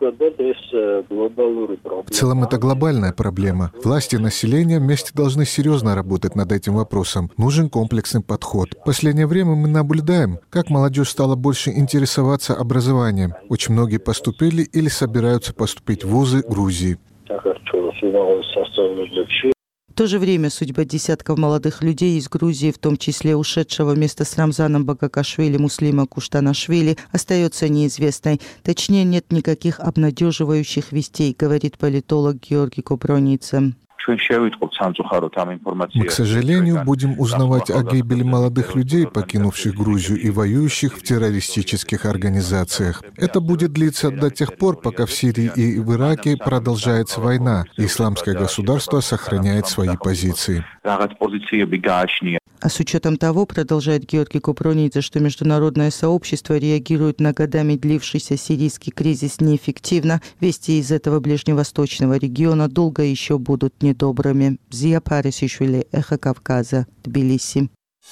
В целом это глобальная проблема. Власти и население вместе должны серьезно работать над этим вопросом. Нужен комплексный подход. В последнее время мы наблюдаем, как молодежь стала больше интересоваться образованием. Очень многие поступили или собираются поступить в вузы Грузии. В то же время судьба десятков молодых людей из Грузии, в том числе ушедшего вместе с Рамзаном Багакашвили Муслима Куштанашвили, остается неизвестной. Точнее, нет никаких обнадеживающих вестей, говорит политолог Георгий Коброница. Мы, к сожалению, будем узнавать о гибели молодых людей, покинувших Грузию и воюющих в террористических организациях. Это будет длиться до тех пор, пока в Сирии и в Ираке продолжается война, и исламское государство сохраняет свои позиции. А с учетом того, продолжает Георгий Купронидзе, что международное сообщество реагирует на годами длившийся сирийский кризис неэффективно, вести из этого ближневосточного региона долго еще будут недобрыми. Зия Парисишвили, Эхо Кавказа, Тбилиси.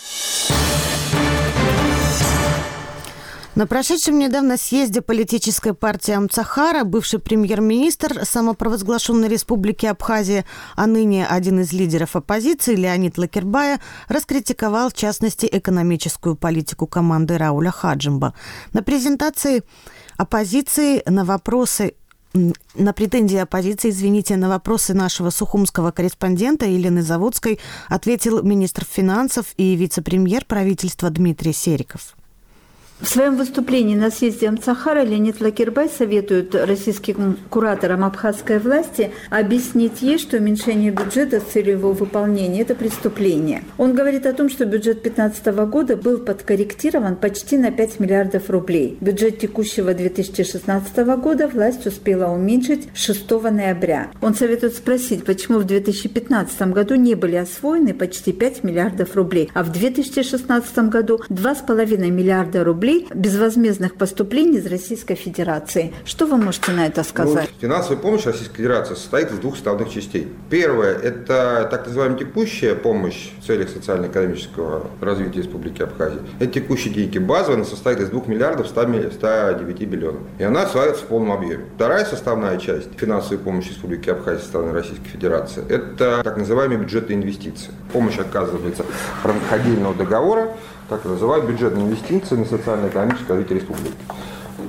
На прошедшем недавно съезде политической партии Амцахара бывший премьер-министр самопровозглашенной республики Абхазия, а ныне один из лидеров оппозиции Леонид Лакербая, раскритиковал в частности экономическую политику команды Рауля Хаджимба. На презентации оппозиции на вопросы На претензии оппозиции, извините, на вопросы нашего сухумского корреспондента Елены Заводской ответил министр финансов и вице-премьер правительства Дмитрий Сериков. В своем выступлении на съезде Амцахара Леонид Лакербай советует российским кураторам абхазской власти объяснить ей, что уменьшение бюджета с целью его выполнения – это преступление. Он говорит о том, что бюджет две тысячи пятнадцатого года был подкорректирован почти на пять миллиардов рублей. Бюджет текущего две тысячи шестнадцатого года власть успела уменьшить шестого ноября. Он советует спросить, почему в две тысячи пятнадцатом году не были освоены почти пять миллиардов рублей, а в две тысячи шестнадцатом году два с половиной миллиарда рублей безвозмездных поступлений из Российской Федерации. Что вы можете на это сказать? Ну, финансовая помощь Российской Федерации состоит из двух составных частей. Первая – это так называемая текущая помощь в целях социально-экономического развития Республики Абхазия. Это текущие деньги. Базовая, она состоит из двух миллиардов ста девяти миллионов. И она осваивается в полном объеме. Вторая составная часть финансовой помощи Республики Абхазия со стороны Российской Федерации – это так называемые бюджетные инвестиции. Помощь оказывается в рамках отдельного договора, так называют бюджетные инвестиции на социально-экономическое развитие республики.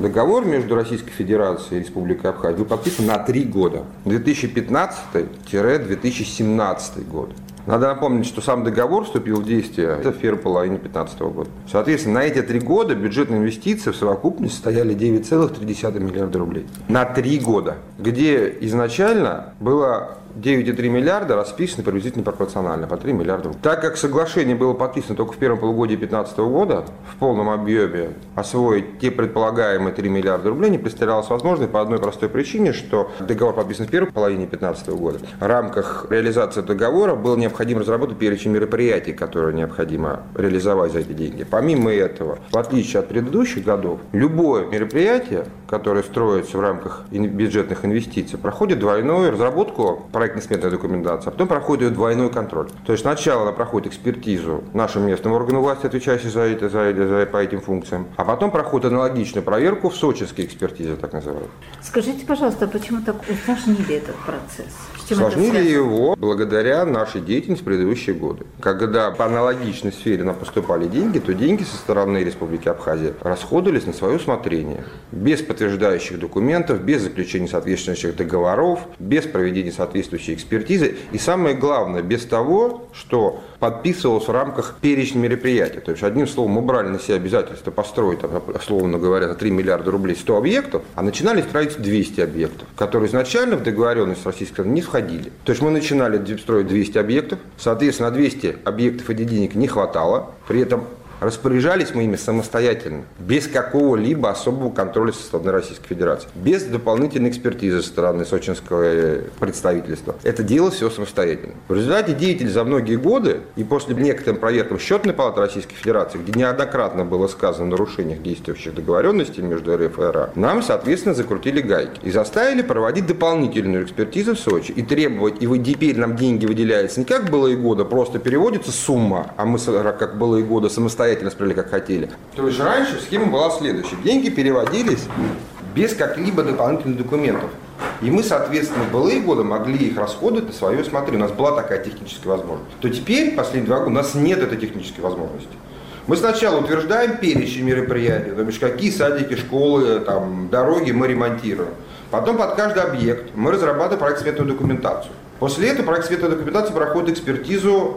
Договор между Российской Федерацией и Республикой Абхазия был подписан на три года. две тысячи пятнадцатый — две тысячи семнадцатый год. Надо напомнить, что сам договор вступил в действие в первой половине две тысячи пятнадцатого года. Соответственно, на эти три года бюджетные инвестиции в совокупности составили девять целых три десятых миллиарда рублей. На три года. Где изначально было девять целых три миллиарда расписаны приблизительно пропорционально, по три миллиарда рублей. Так как соглашение было подписано только в первом полугодии две тысячи пятнадцатого года, в полном объеме освоить те предполагаемые три миллиарда рублей не представлялось возможным по одной простой причине, что договор подписан в первой половине две тысячи пятнадцатого года. В рамках реализации договора было необходимо разработать перечень мероприятий, которые необходимо реализовать за эти деньги. Помимо этого, в отличие от предыдущих годов, любое мероприятие, которое строится в рамках бюджетных инвестиций, проходит двойную разработку проектно-сметной документации, а потом проходит ее двойной контроль. То есть сначала она проходит экспертизу нашим местным органам власти, отвечающим за это, за это, за, по этим функциям, а потом проходит аналогичную проверку в сочинской экспертизе, так называемой. Скажите, пожалуйста, почему так усложнили этот процесс? Сложнили его благодаря нашей деятельности в предыдущие годы. Когда по аналогичной сфере нам поступали деньги, то деньги со стороны Республики Абхазия расходовались на свое усмотрение. Без подтверждающих документов, без заключения соответствующих договоров, без проведения соответствующей экспертизы. И самое главное, без того, что подписывалось в рамках перечня мероприятий. То есть, одним словом, мы брали на себя обязательство построить, там, условно говоря, за три миллиарда рублей сто объектов, а начинали строить двести объектов, которые изначально в договоренность с российской стороной не входили. То есть мы начинали строить двести объектов, соответственно, на двести объектов этих денег не хватало, при этом распоряжались мы ими самостоятельно, без какого-либо особого контроля со стороны Российской Федерации, без дополнительной экспертизы со стороны сочинского представительства. Это делалось все самостоятельно. В результате деятельности за многие годы и после некоторым проверкам Счетной палаты Российской Федерации, где неоднократно было сказано о нарушениях действующих договоренностей между РФ и РА, нам, соответственно, закрутили гайки и заставили проводить дополнительную экспертизу в Сочи и требовать, и вот теперь нам деньги выделяются не как было и года, просто переводится сумма, а мы, как было и года, самостоятельно справили, как хотели. То есть раньше схема была следующая. Деньги переводились без каких-либо дополнительных документов. И мы, соответственно, в былые годы могли их расходовать на свое усмотрение. У нас была такая техническая возможность. То теперь, последние два года, у нас нет этой технической возможности. Мы сначала утверждаем перечень мероприятий, то есть какие садики, школы, там, дороги мы ремонтируем. Потом под каждый объект мы разрабатываем проектно-сметную документацию. После этого проектно-сметная документация проходит экспертизу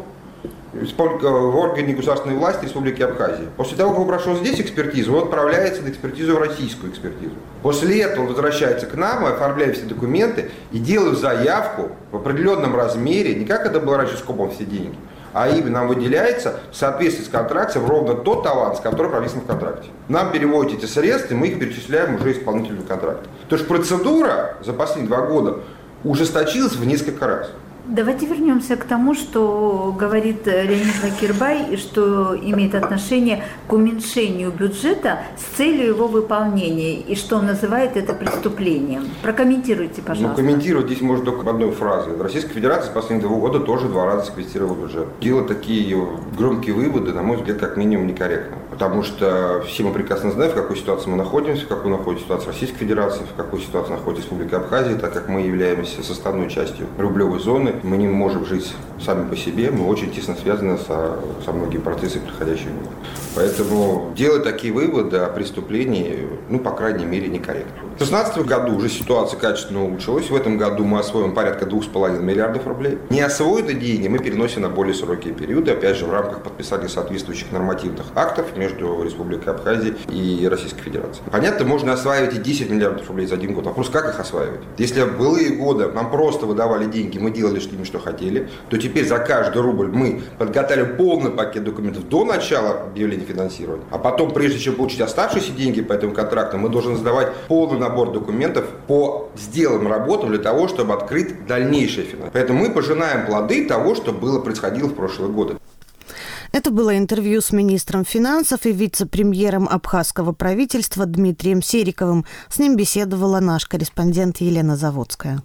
в органе государственной власти Республики Абхазия. После того, как он прошел здесь экспертизу, он отправляется на экспертизу в российскую экспертизу. После этого он возвращается к нам, мы оформляем все документы и делаем заявку в определенном размере, не как это было раньше скопом все деньги, а именно нам выделяется в соответствии с контрактом ровно тот аванс, который прописан в контракте. Нам переводят эти средства, и мы их перечисляем уже исполнителю контракта. То есть процедура за последние два года ужесточилась в несколько раз. Давайте вернемся к тому, что говорит Леонид Лакирбай, и что имеет отношение к уменьшению бюджета с целью его выполнения, и что он называет это преступлением. Прокомментируйте, пожалуйста. Ну, комментировать здесь можно только в одной фразе. Российская Федерация с последних двух года тоже два раза секвестировала бюджет. Делать такие громкие выводы, на мой взгляд, как минимум некорректно. Потому что все мы прекрасно знаем, в какой ситуации мы находимся, в какой находится ситуация Российской Федерации, в какой ситуации находится Республика Абхазия, так как мы являемся составной частью рублевой зоны. Мы не можем жить сами по себе, мы очень тесно связаны со, со многими процессами, происходящими в мире. Поэтому делать такие выводы о преступлении, ну, по крайней мере, некорректно. В две тысячи шестнадцатом году уже ситуация качественно улучшилась. В этом году мы освоим порядка двух с половиной миллиардов рублей. Неосвоенные деньги мы переносим на более широкие периоды, опять же, в рамках подписания соответствующих нормативных актов между Республикой Абхазия и Российской Федерацией. Понятно, можно осваивать и десять миллиардов рублей за один год. Вопрос, как их осваивать? Если в былые годы нам просто выдавали деньги, мы делали с ними, что хотели, то теперь за каждый рубль мы подготовили полный пакет документов до начала объявления финансирования. А потом, прежде чем получить оставшиеся деньги по этому контракту, мы должны сдавать полный набор документов по сделанным работам для того, чтобы открыть дальнейшее финансирование. Поэтому мы пожинаем плоды того, что было происходило в прошлые годы. Это было интервью с министром финансов и вице-премьером абхазского правительства Дмитрием Сериковым. С ним беседовала наш корреспондент Елена Заводская.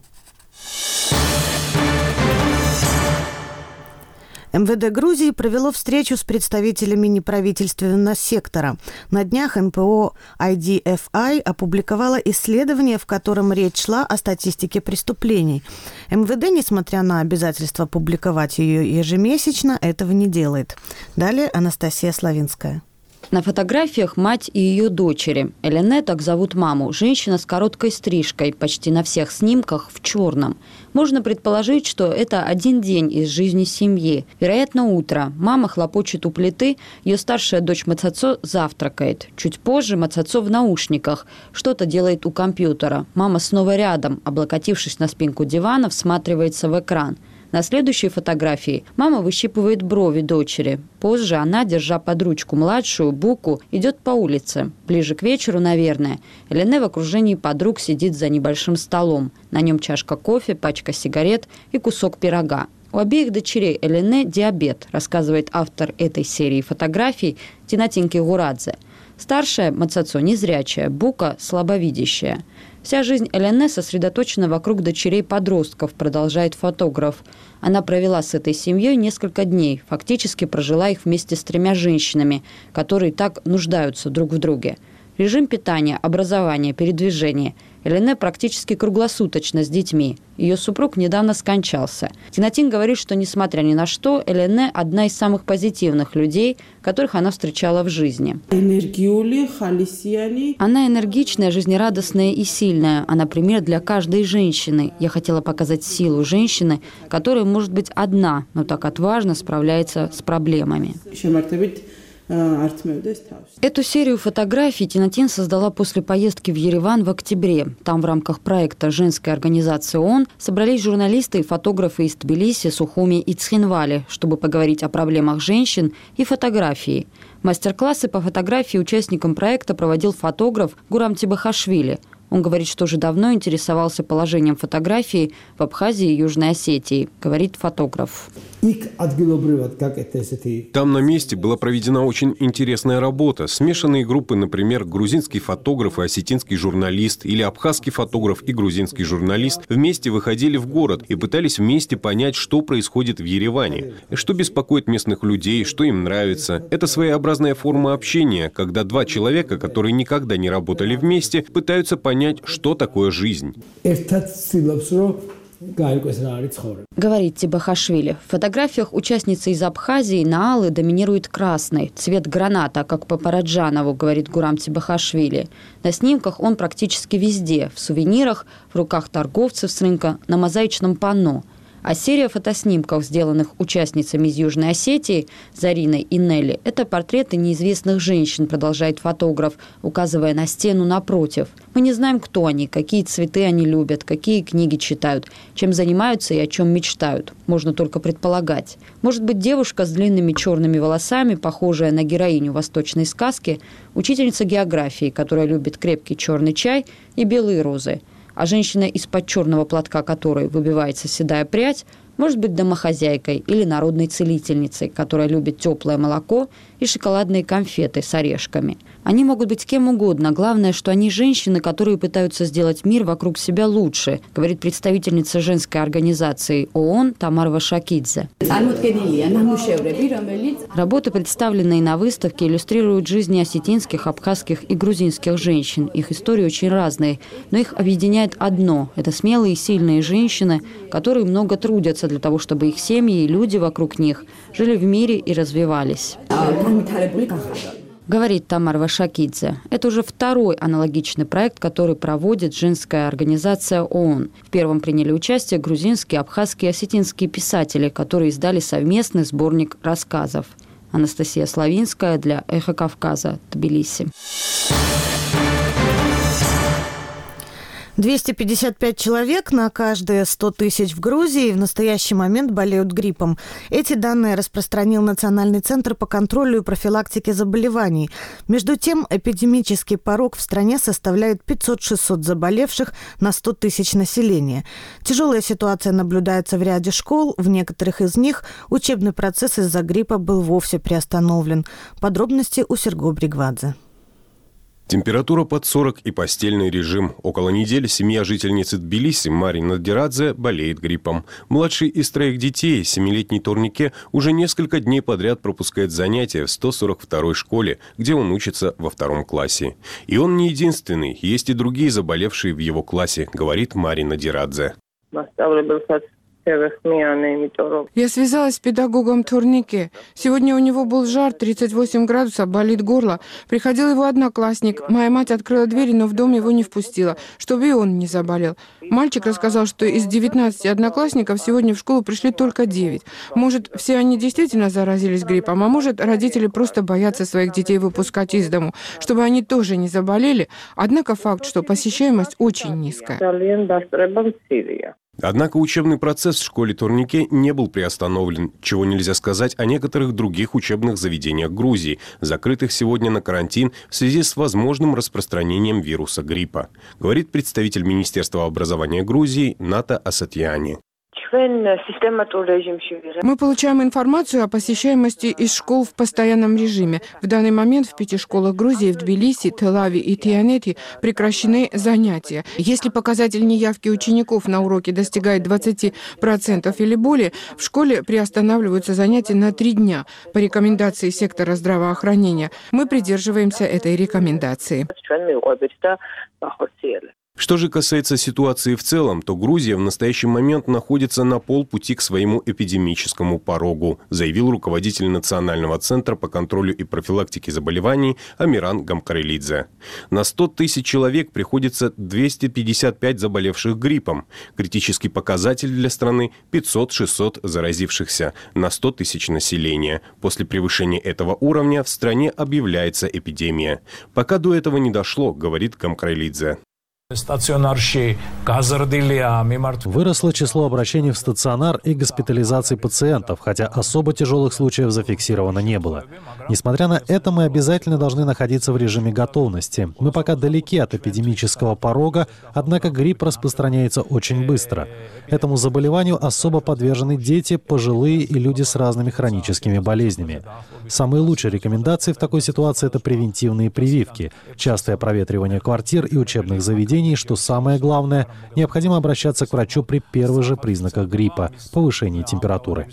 МВД Грузии провело встречу с представителями неправительственного сектора. На днях эн пэ о ай ди эф ай опубликовало исследование, в котором речь шла о статистике преступлений. МВД, несмотря на обязательство публиковать ее ежемесячно, этого не делает. Далее Анастасия Славинская. На фотографиях мать и ее дочери. Элене, так зовут маму, женщина с короткой стрижкой, почти на всех снимках в черном. Можно предположить, что это один день из жизни семьи. Вероятно, утро. Мама хлопочет у плиты, ее старшая дочь Мацацо завтракает. Чуть позже Мацацо в наушниках, что-то делает у компьютера. Мама снова рядом, облокотившись на спинку дивана, всматривается в экран. На следующей фотографии мама выщипывает брови дочери. Позже она, держа под ручку младшую, Буку, идет по улице. Ближе к вечеру, наверное, Элене в окружении подруг сидит за небольшим столом. На нем чашка кофе, пачка сигарет и кусок пирога. У обеих дочерей Элене диабет, рассказывает автор этой серии фотографий Тинатин Кигурадзе. Старшая, Мацацо, незрячая, Бука – слабовидящая. Вся жизнь Элене сосредоточена вокруг дочерей-подростков, продолжает фотограф. Она провела с этой семьей несколько дней, фактически прожила их вместе с тремя женщинами, которые так нуждаются друг в друге. Режим питания, образования, передвижения. Элене практически круглосуточно с детьми. Ее супруг недавно скончался. Тинатин говорит, что, несмотря ни на что, Элене – одна из самых позитивных людей, которых она встречала в жизни. Она энергичная, жизнерадостная и сильная. Она пример для каждой женщины. Я хотела показать силу женщины, которая может быть одна, но так отважно справляется с проблемами. Эту серию фотографий Тинатин создала после поездки в Ереван в октябре. Там в рамках проекта женской организации ООН собрались журналисты и фотографы из Тбилиси, Сухуми и Цхинвали, чтобы поговорить о проблемах женщин и фотографии. Мастер-классы по фотографии участникам проекта проводил фотограф Гурам Тибахашвили. Он говорит, что уже давно интересовался положением фотографии в Абхазии и Южной Осетии, говорит фотограф. Там на месте была проведена очень интересная работа. Смешанные группы, например, грузинский фотограф и осетинский журналист или абхазский фотограф и грузинский журналист вместе выходили в город и пытались вместе понять, что происходит в Ереване, что беспокоит местных людей, что им нравится. Это своеобразная форма общения, когда два человека, которые никогда не работали вместе, пытаются понять, что такое жизнь. Говорит Тибахашвили. В фотографиях участницы из Абхазии на Алы доминирует красный, цвет граната, как по Параджанову, говорит Гурам Тибахашвили. На снимках он практически везде, в сувенирах, в руках торговцев с рынка, на мозаичном панно. А серия фотоснимков, сделанных участницами из Южной Осетии, Зариной и Нелли, это портреты неизвестных женщин, продолжает фотограф, указывая на стену напротив. Мы не знаем, кто они, какие цветы они любят, какие книги читают, чем занимаются и о чем мечтают. Можно только предполагать. Может быть, девушка с длинными черными волосами, похожая на героиню восточной сказки, учительница географии, которая любит крепкий черный чай и белые розы. А женщина, из-под черного платка которой выбивается седая прядь, может быть домохозяйкой или народной целительницей, которая любит теплое молоко и шоколадные конфеты с орешками. Они могут быть кем угодно. Главное, что они женщины, которые пытаются сделать мир вокруг себя лучше, говорит представительница женской организации ООН Тамара Вашакидзе. Работы, представленные на выставке, иллюстрируют жизни осетинских, абхазских и грузинских женщин. Их истории очень разные, но их объединяет одно – это смелые и сильные женщины, которые много трудятся для того, чтобы их семьи и люди вокруг них жили в мире и развивались. Говорит Тамара Вашакидзе. Это уже второй аналогичный проект, который проводит женская организация ООН. В первом приняли участие грузинские, абхазские и осетинские писатели, которые издали совместный сборник рассказов. Анастасия Славинская для «Эхо Кавказа», Тбилиси. двести пятьдесят пять человек на каждые сто тысяч в Грузии в настоящий момент болеют гриппом. Эти данные распространил Национальный центр по контролю и профилактике заболеваний. Между тем, эпидемический порог в стране составляет пятьсот-шестьсот заболевших на сто тысяч населения. Тяжелая ситуация наблюдается в ряде школ. В некоторых из них учебный процесс из-за гриппа был вовсе приостановлен. Подробности у Серго Бригвадзе. Температура под сорок и постельный режим. Около недели семья жительницы Тбилиси Мари Надирадзе болеет гриппом. Младший из троих детей, семилетний Торнике, уже несколько дней подряд пропускает занятия в сто сорок второй школе, где он учится во втором классе. И он не единственный, есть и другие заболевшие в его классе, говорит Мари Надирадзе. Я связалась с педагогом Турнике. Сегодня у него был жар, тридцать восемь градусов, болит горло. Приходил его одноклассник. Моя мать открыла дверь, но в дом его не впустила, чтобы и он не заболел. Мальчик рассказал, что из девятнадцати одноклассников сегодня в школу пришли только девять. Может, все они действительно заразились гриппом, а может, родители просто боятся своих детей выпускать из дому, чтобы они тоже не заболели. Однако факт, что посещаемость очень низкая. Однако учебный процесс в школе Турнике не был приостановлен, чего нельзя сказать о некоторых других учебных заведениях Грузии, закрытых сегодня на карантин в связи с возможным распространением вируса гриппа, говорит представитель Министерства образования Грузии Ната Асатьяни. Мы получаем информацию о посещаемости из школ в постоянном режиме. В данный момент в пяти школах Грузии, в Тбилиси, Тель-Авиве и Тианете прекращены занятия. Если показатель неявки учеников на уроки достигает двадцати процентов или более, в школе приостанавливаются занятия на три дня по рекомендации сектора здравоохранения. Мы придерживаемся этой рекомендации. Что же касается ситуации в целом, то Грузия в настоящий момент находится на полпути к своему эпидемическому порогу, заявил руководитель Национального центра по контролю и профилактике заболеваний Амиран Гамкарелидзе. На сто тысяч человек приходится двести пятьдесят пять заболевших гриппом. Критический показатель для страны – пятьсот-шестьсот заразившихся на сто тысяч населения. После превышения этого уровня в стране объявляется эпидемия. Пока до этого не дошло, говорит Гамкарелидзе. Выросло число обращений в стационар и госпитализации пациентов, хотя особо тяжелых случаев зафиксировано не было. Несмотря на это, мы обязательно должны находиться в режиме готовности. Мы пока далеки от эпидемического порога, однако грипп распространяется очень быстро. Этому заболеванию особо подвержены дети, пожилые и люди с разными хроническими болезнями. Самые лучшие рекомендации в такой ситуации – это превентивные прививки, частое проветривание квартир и учебных заведений, и, что самое главное, необходимо обращаться к врачу при первых же признаках гриппа, повышении температуры.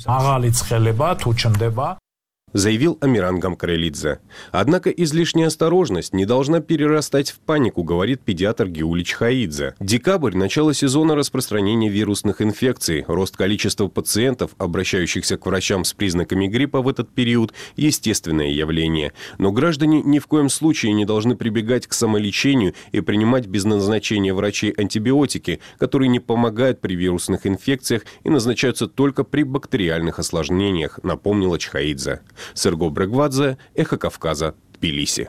Заявил Амиран Гамкарелидзе. Однако излишняя осторожность не должна перерастать в панику, говорит педиатр Гиули Чхаидзе. Декабрь – начало сезона распространения вирусных инфекций. Рост количества пациентов, обращающихся к врачам с признаками гриппа в этот период – естественное явление. Но граждане ни в коем случае не должны прибегать к самолечению и принимать без назначения врачей антибиотики, которые не помогают при вирусных инфекциях и назначаются только при бактериальных осложнениях, напомнила Чхаидзе. Серго Брегвадзе, Эхо Кавказа, Тбилиси.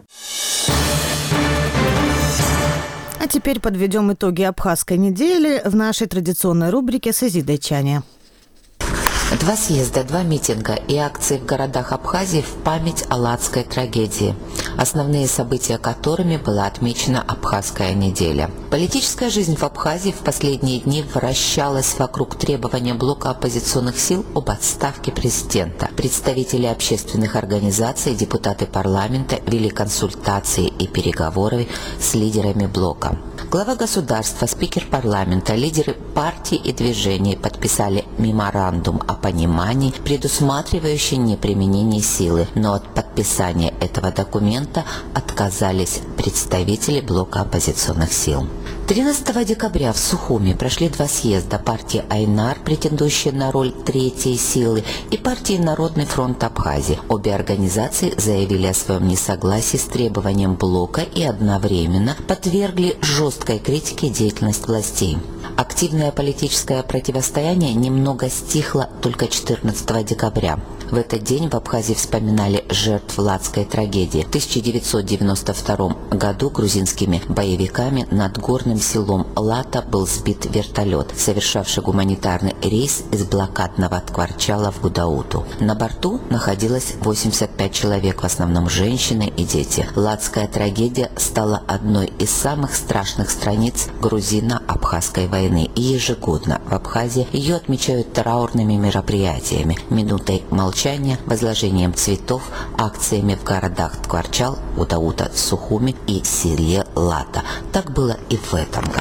А теперь подведем итоги абхазской недели в нашей традиционной рубрике «Созидайчане». Два съезда, два митинга и акции в городах Абхазии в память о ладской трагедии, основные события которыми была отмечена Абхазская неделя. Политическая жизнь в Абхазии в последние дни вращалась вокруг требования блока оппозиционных сил об отставке президента. Представители общественных организаций, депутаты парламента вели консультации и переговоры с лидерами блока. Глава государства, спикер парламента, лидеры партий и движений подписали меморандум о понимании, предусматривающий неприменение силы, но от подписания этого документа отказались представители блока оппозиционных сил. тринадцатого декабря в Сухуми прошли два съезда партии Айнар, претендующие на роль третьей силы, и партии Народный фронт Абхазии. Обе организации заявили о своем несогласии с требованием блока и одновременно подвергли жесткой критике деятельность властей. Активное политическое противостояние немного стихло только четырнадцатого декабря. В этот день в Абхазии вспоминали жертв ладской трагедии. В тысяча девятьсот девяносто втором году грузинскими боевиками над горным селом Лата был сбит вертолет, совершавший гуманитарный рейс из блокадного Ткварчала в Гудауту. На борту находилось восемьдесят пять человек, в основном женщины и дети. Ладская трагедия стала одной из самых страшных страниц грузино-абхазской войны, и ежегодно в Абхазии ее отмечают траурными мероприятиями, минутой молчания, возложением цветов, акциями в городах Ткварчал, Гудаута, Сухуми и селе Лата. Так было и в этом году.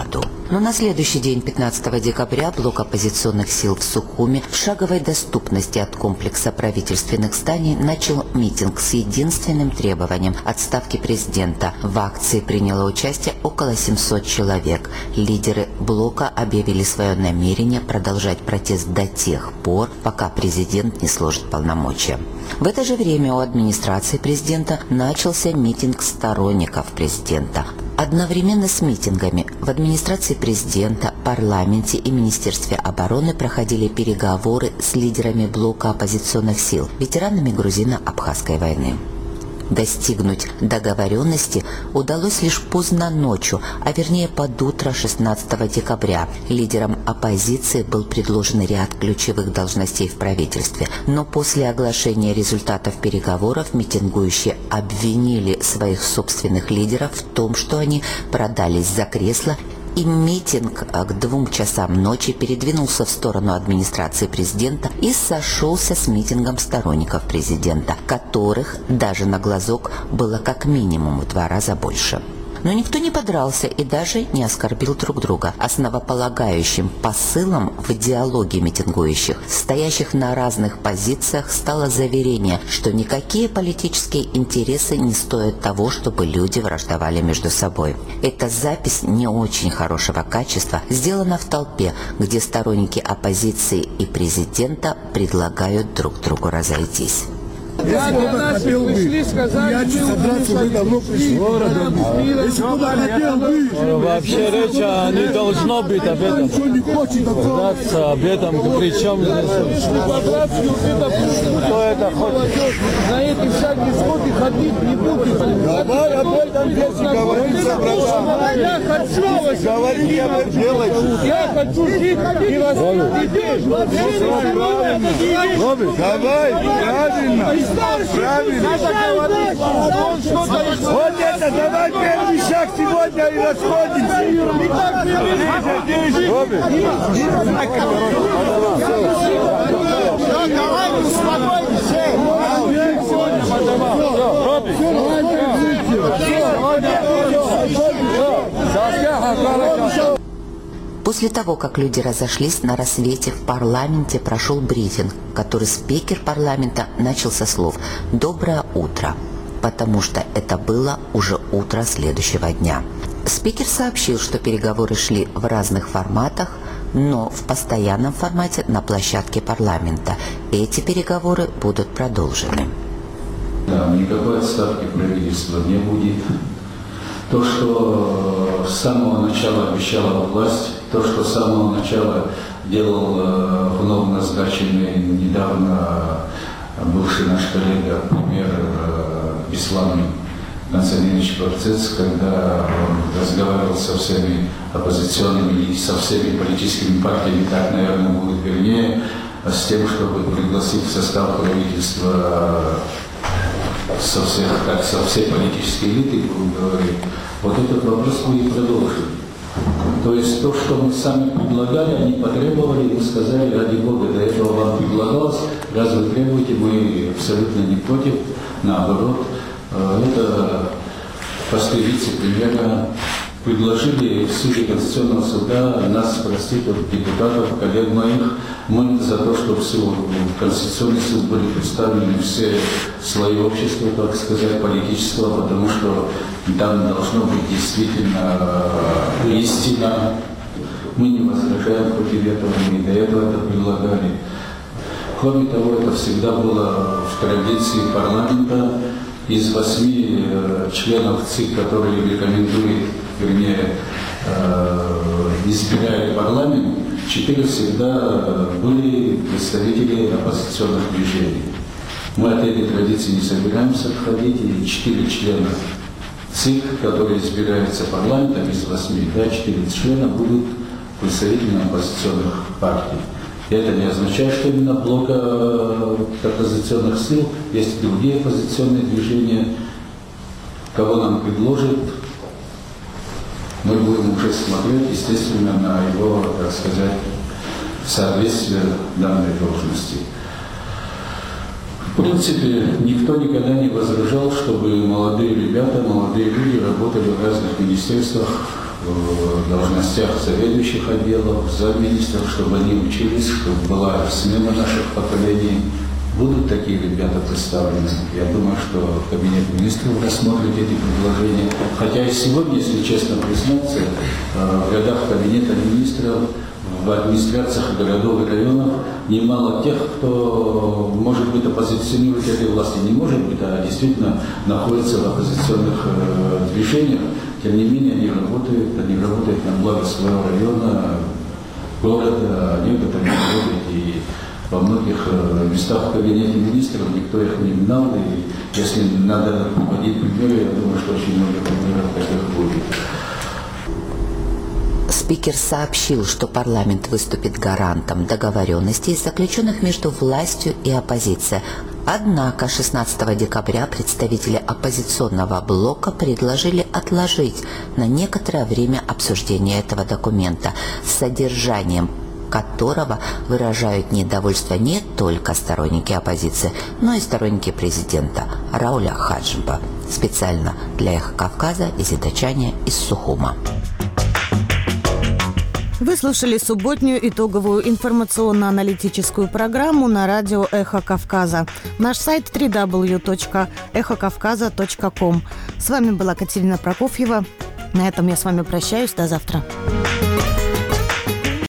Но на следующий день, пятнадцатого декабря, блок оппозиционных сил в Сухуми в шаговой доступности от комплекса правительственных зданий начал митинг с единственным требованием – отставки президента. В акции приняло участие около семисот человек. Лидеры блока объявили свое намерение продолжать протест до тех пор, пока президент не сложит полномочия. В это же время у администрации президента начался митинг сторонников президента. Одновременно с митингами в администрации президента, парламенте и Министерстве обороны проходили переговоры с лидерами блока оппозиционных сил, ветеранами грузино-абхазской войны. Достигнуть договоренности удалось лишь поздно ночью, а вернее под утро шестнадцатого декабря. Лидерам оппозиции был предложен ряд ключевых должностей в правительстве. Но после оглашения результатов переговоров митингующие обвинили своих собственных лидеров в том, что они продались за кресло, и митинг к двум часам ночи передвинулся в сторону администрации президента и сошелся с митингом сторонников президента, которых даже на глазок было как минимум в два раза больше. Но никто не подрался и даже не оскорбил друг друга. Основополагающим посылом в диалоге митингующих, стоящих на разных позициях, стало заверение, что никакие политические интересы не стоят того, чтобы люди враждовали между собой. Эта запись не очень хорошего качества сделана в толпе, где сторонники оппозиции и президента предлагают друг другу разойтись. Я куда хотел бы, я содраться вы давно пришли. Если куда хотел бы. Вообще речь не должно быть об этом. Драться об этом, причем кто это хочет. На эти всякие сходы ходить не будем. Давай об этом если говорится, братан. Я хочу говорить об этом делать. Я хочу жить и восстановить. Давай, правильно. Правильно. Вот это, давай первый шаг сегодня и расходимся. Давай, успокойтесь. После того, как люди разошлись, на рассвете в парламенте прошел брифинг, который спикер парламента начал со слов «Доброе утро», потому что это было уже утро следующего дня. Спикер сообщил, что переговоры шли в разных форматах, но в постоянном формате на площадке парламента. Эти переговоры будут продолжены. Да, никакой отставки правительства не будет. То, что с самого начала обещала власть, то, что с самого начала делал э, вновь назначенный недавно бывший наш коллега, премьер э, Беслан Константинович Процесс, когда он разговаривал со всеми оппозиционными и со всеми политическими партиями, так, наверное, будет вернее, с тем, чтобы пригласить в состав правительства со всех, так, со всей политической элиты, будем говорить, вот этот вопрос будет продолжен. То есть то, что мы сами предлагали, они потребовали, мы сказали, ради Бога, до этого вам предлагалось, раз вы требуете, мы абсолютно не против, наоборот. Это посты вице-премьера предложили в суде Конституционного суда нас спросить от депутатов, коллег моих, мы за то, чтобы в Конституционный суд были представлены все слои общества, так сказать, политического, потому что там должно быть действительно истина. Мы не возражаем против этого, мы до этого это предлагали. Кроме того, это всегда было в традиции парламента. Из восьми э, членов ЦИК, которые рекомендует, вернее, э, избирает парламент, четыре всегда были представители оппозиционных движений. Мы от этой традиции не собираемся отходить, и четыре члена ЦИК, которые избираются парламентом из восьми, да, четыре члена будут представителями оппозиционных партий. И это не означает, что именно блок оппозиционных сил, есть и другие оппозиционные движения. Кого нам предложат, мы будем уже смотреть, естественно, на его, так сказать, соответствие данной должности. В принципе, никто никогда не возражал, чтобы молодые ребята, молодые люди работали в разных министерствах, в должностях заведующих отделов, замминистров, чтобы они учились, чтобы была смена наших поколений. Будут такие ребята представлены. Я думаю, что кабинет министров рассмотрит эти предложения. Хотя и сегодня, если честно признаться, в рядах кабинета министров, в администрациях городов и районов немало тех, кто, может быть, оппозиционирует этой власти. Не может быть, а действительно находится в оппозиционных э, движениях. Тем не менее, они работают, они работают на благо своего района, города, а некоторые работают и во многих местах в кабинете министров, никто их не гнал, и если надо приводить примеры, я думаю, что очень много примеров таких будет. Спикер сообщил, что парламент выступит гарантом договоренностей, заключенных между властью и оппозицией. Однако шестнадцатого декабря представители оппозиционного блока предложили отложить на некоторое время обсуждение этого документа с содержанием которого выражают недовольство не только сторонники оппозиции, но и сторонники президента Рауля Хаджимба. Специально для «Эхо Кавказа» Изида Чаня из Сухума. Вы слушали субботнюю итоговую информационно-аналитическую программу на радио «Эхо Кавказа». Наш сайт дабл ю дабл ю дабл ю точка эхо кавказа точка ком. С вами была Катерина Прокофьева. На этом я с вами прощаюсь. До завтра.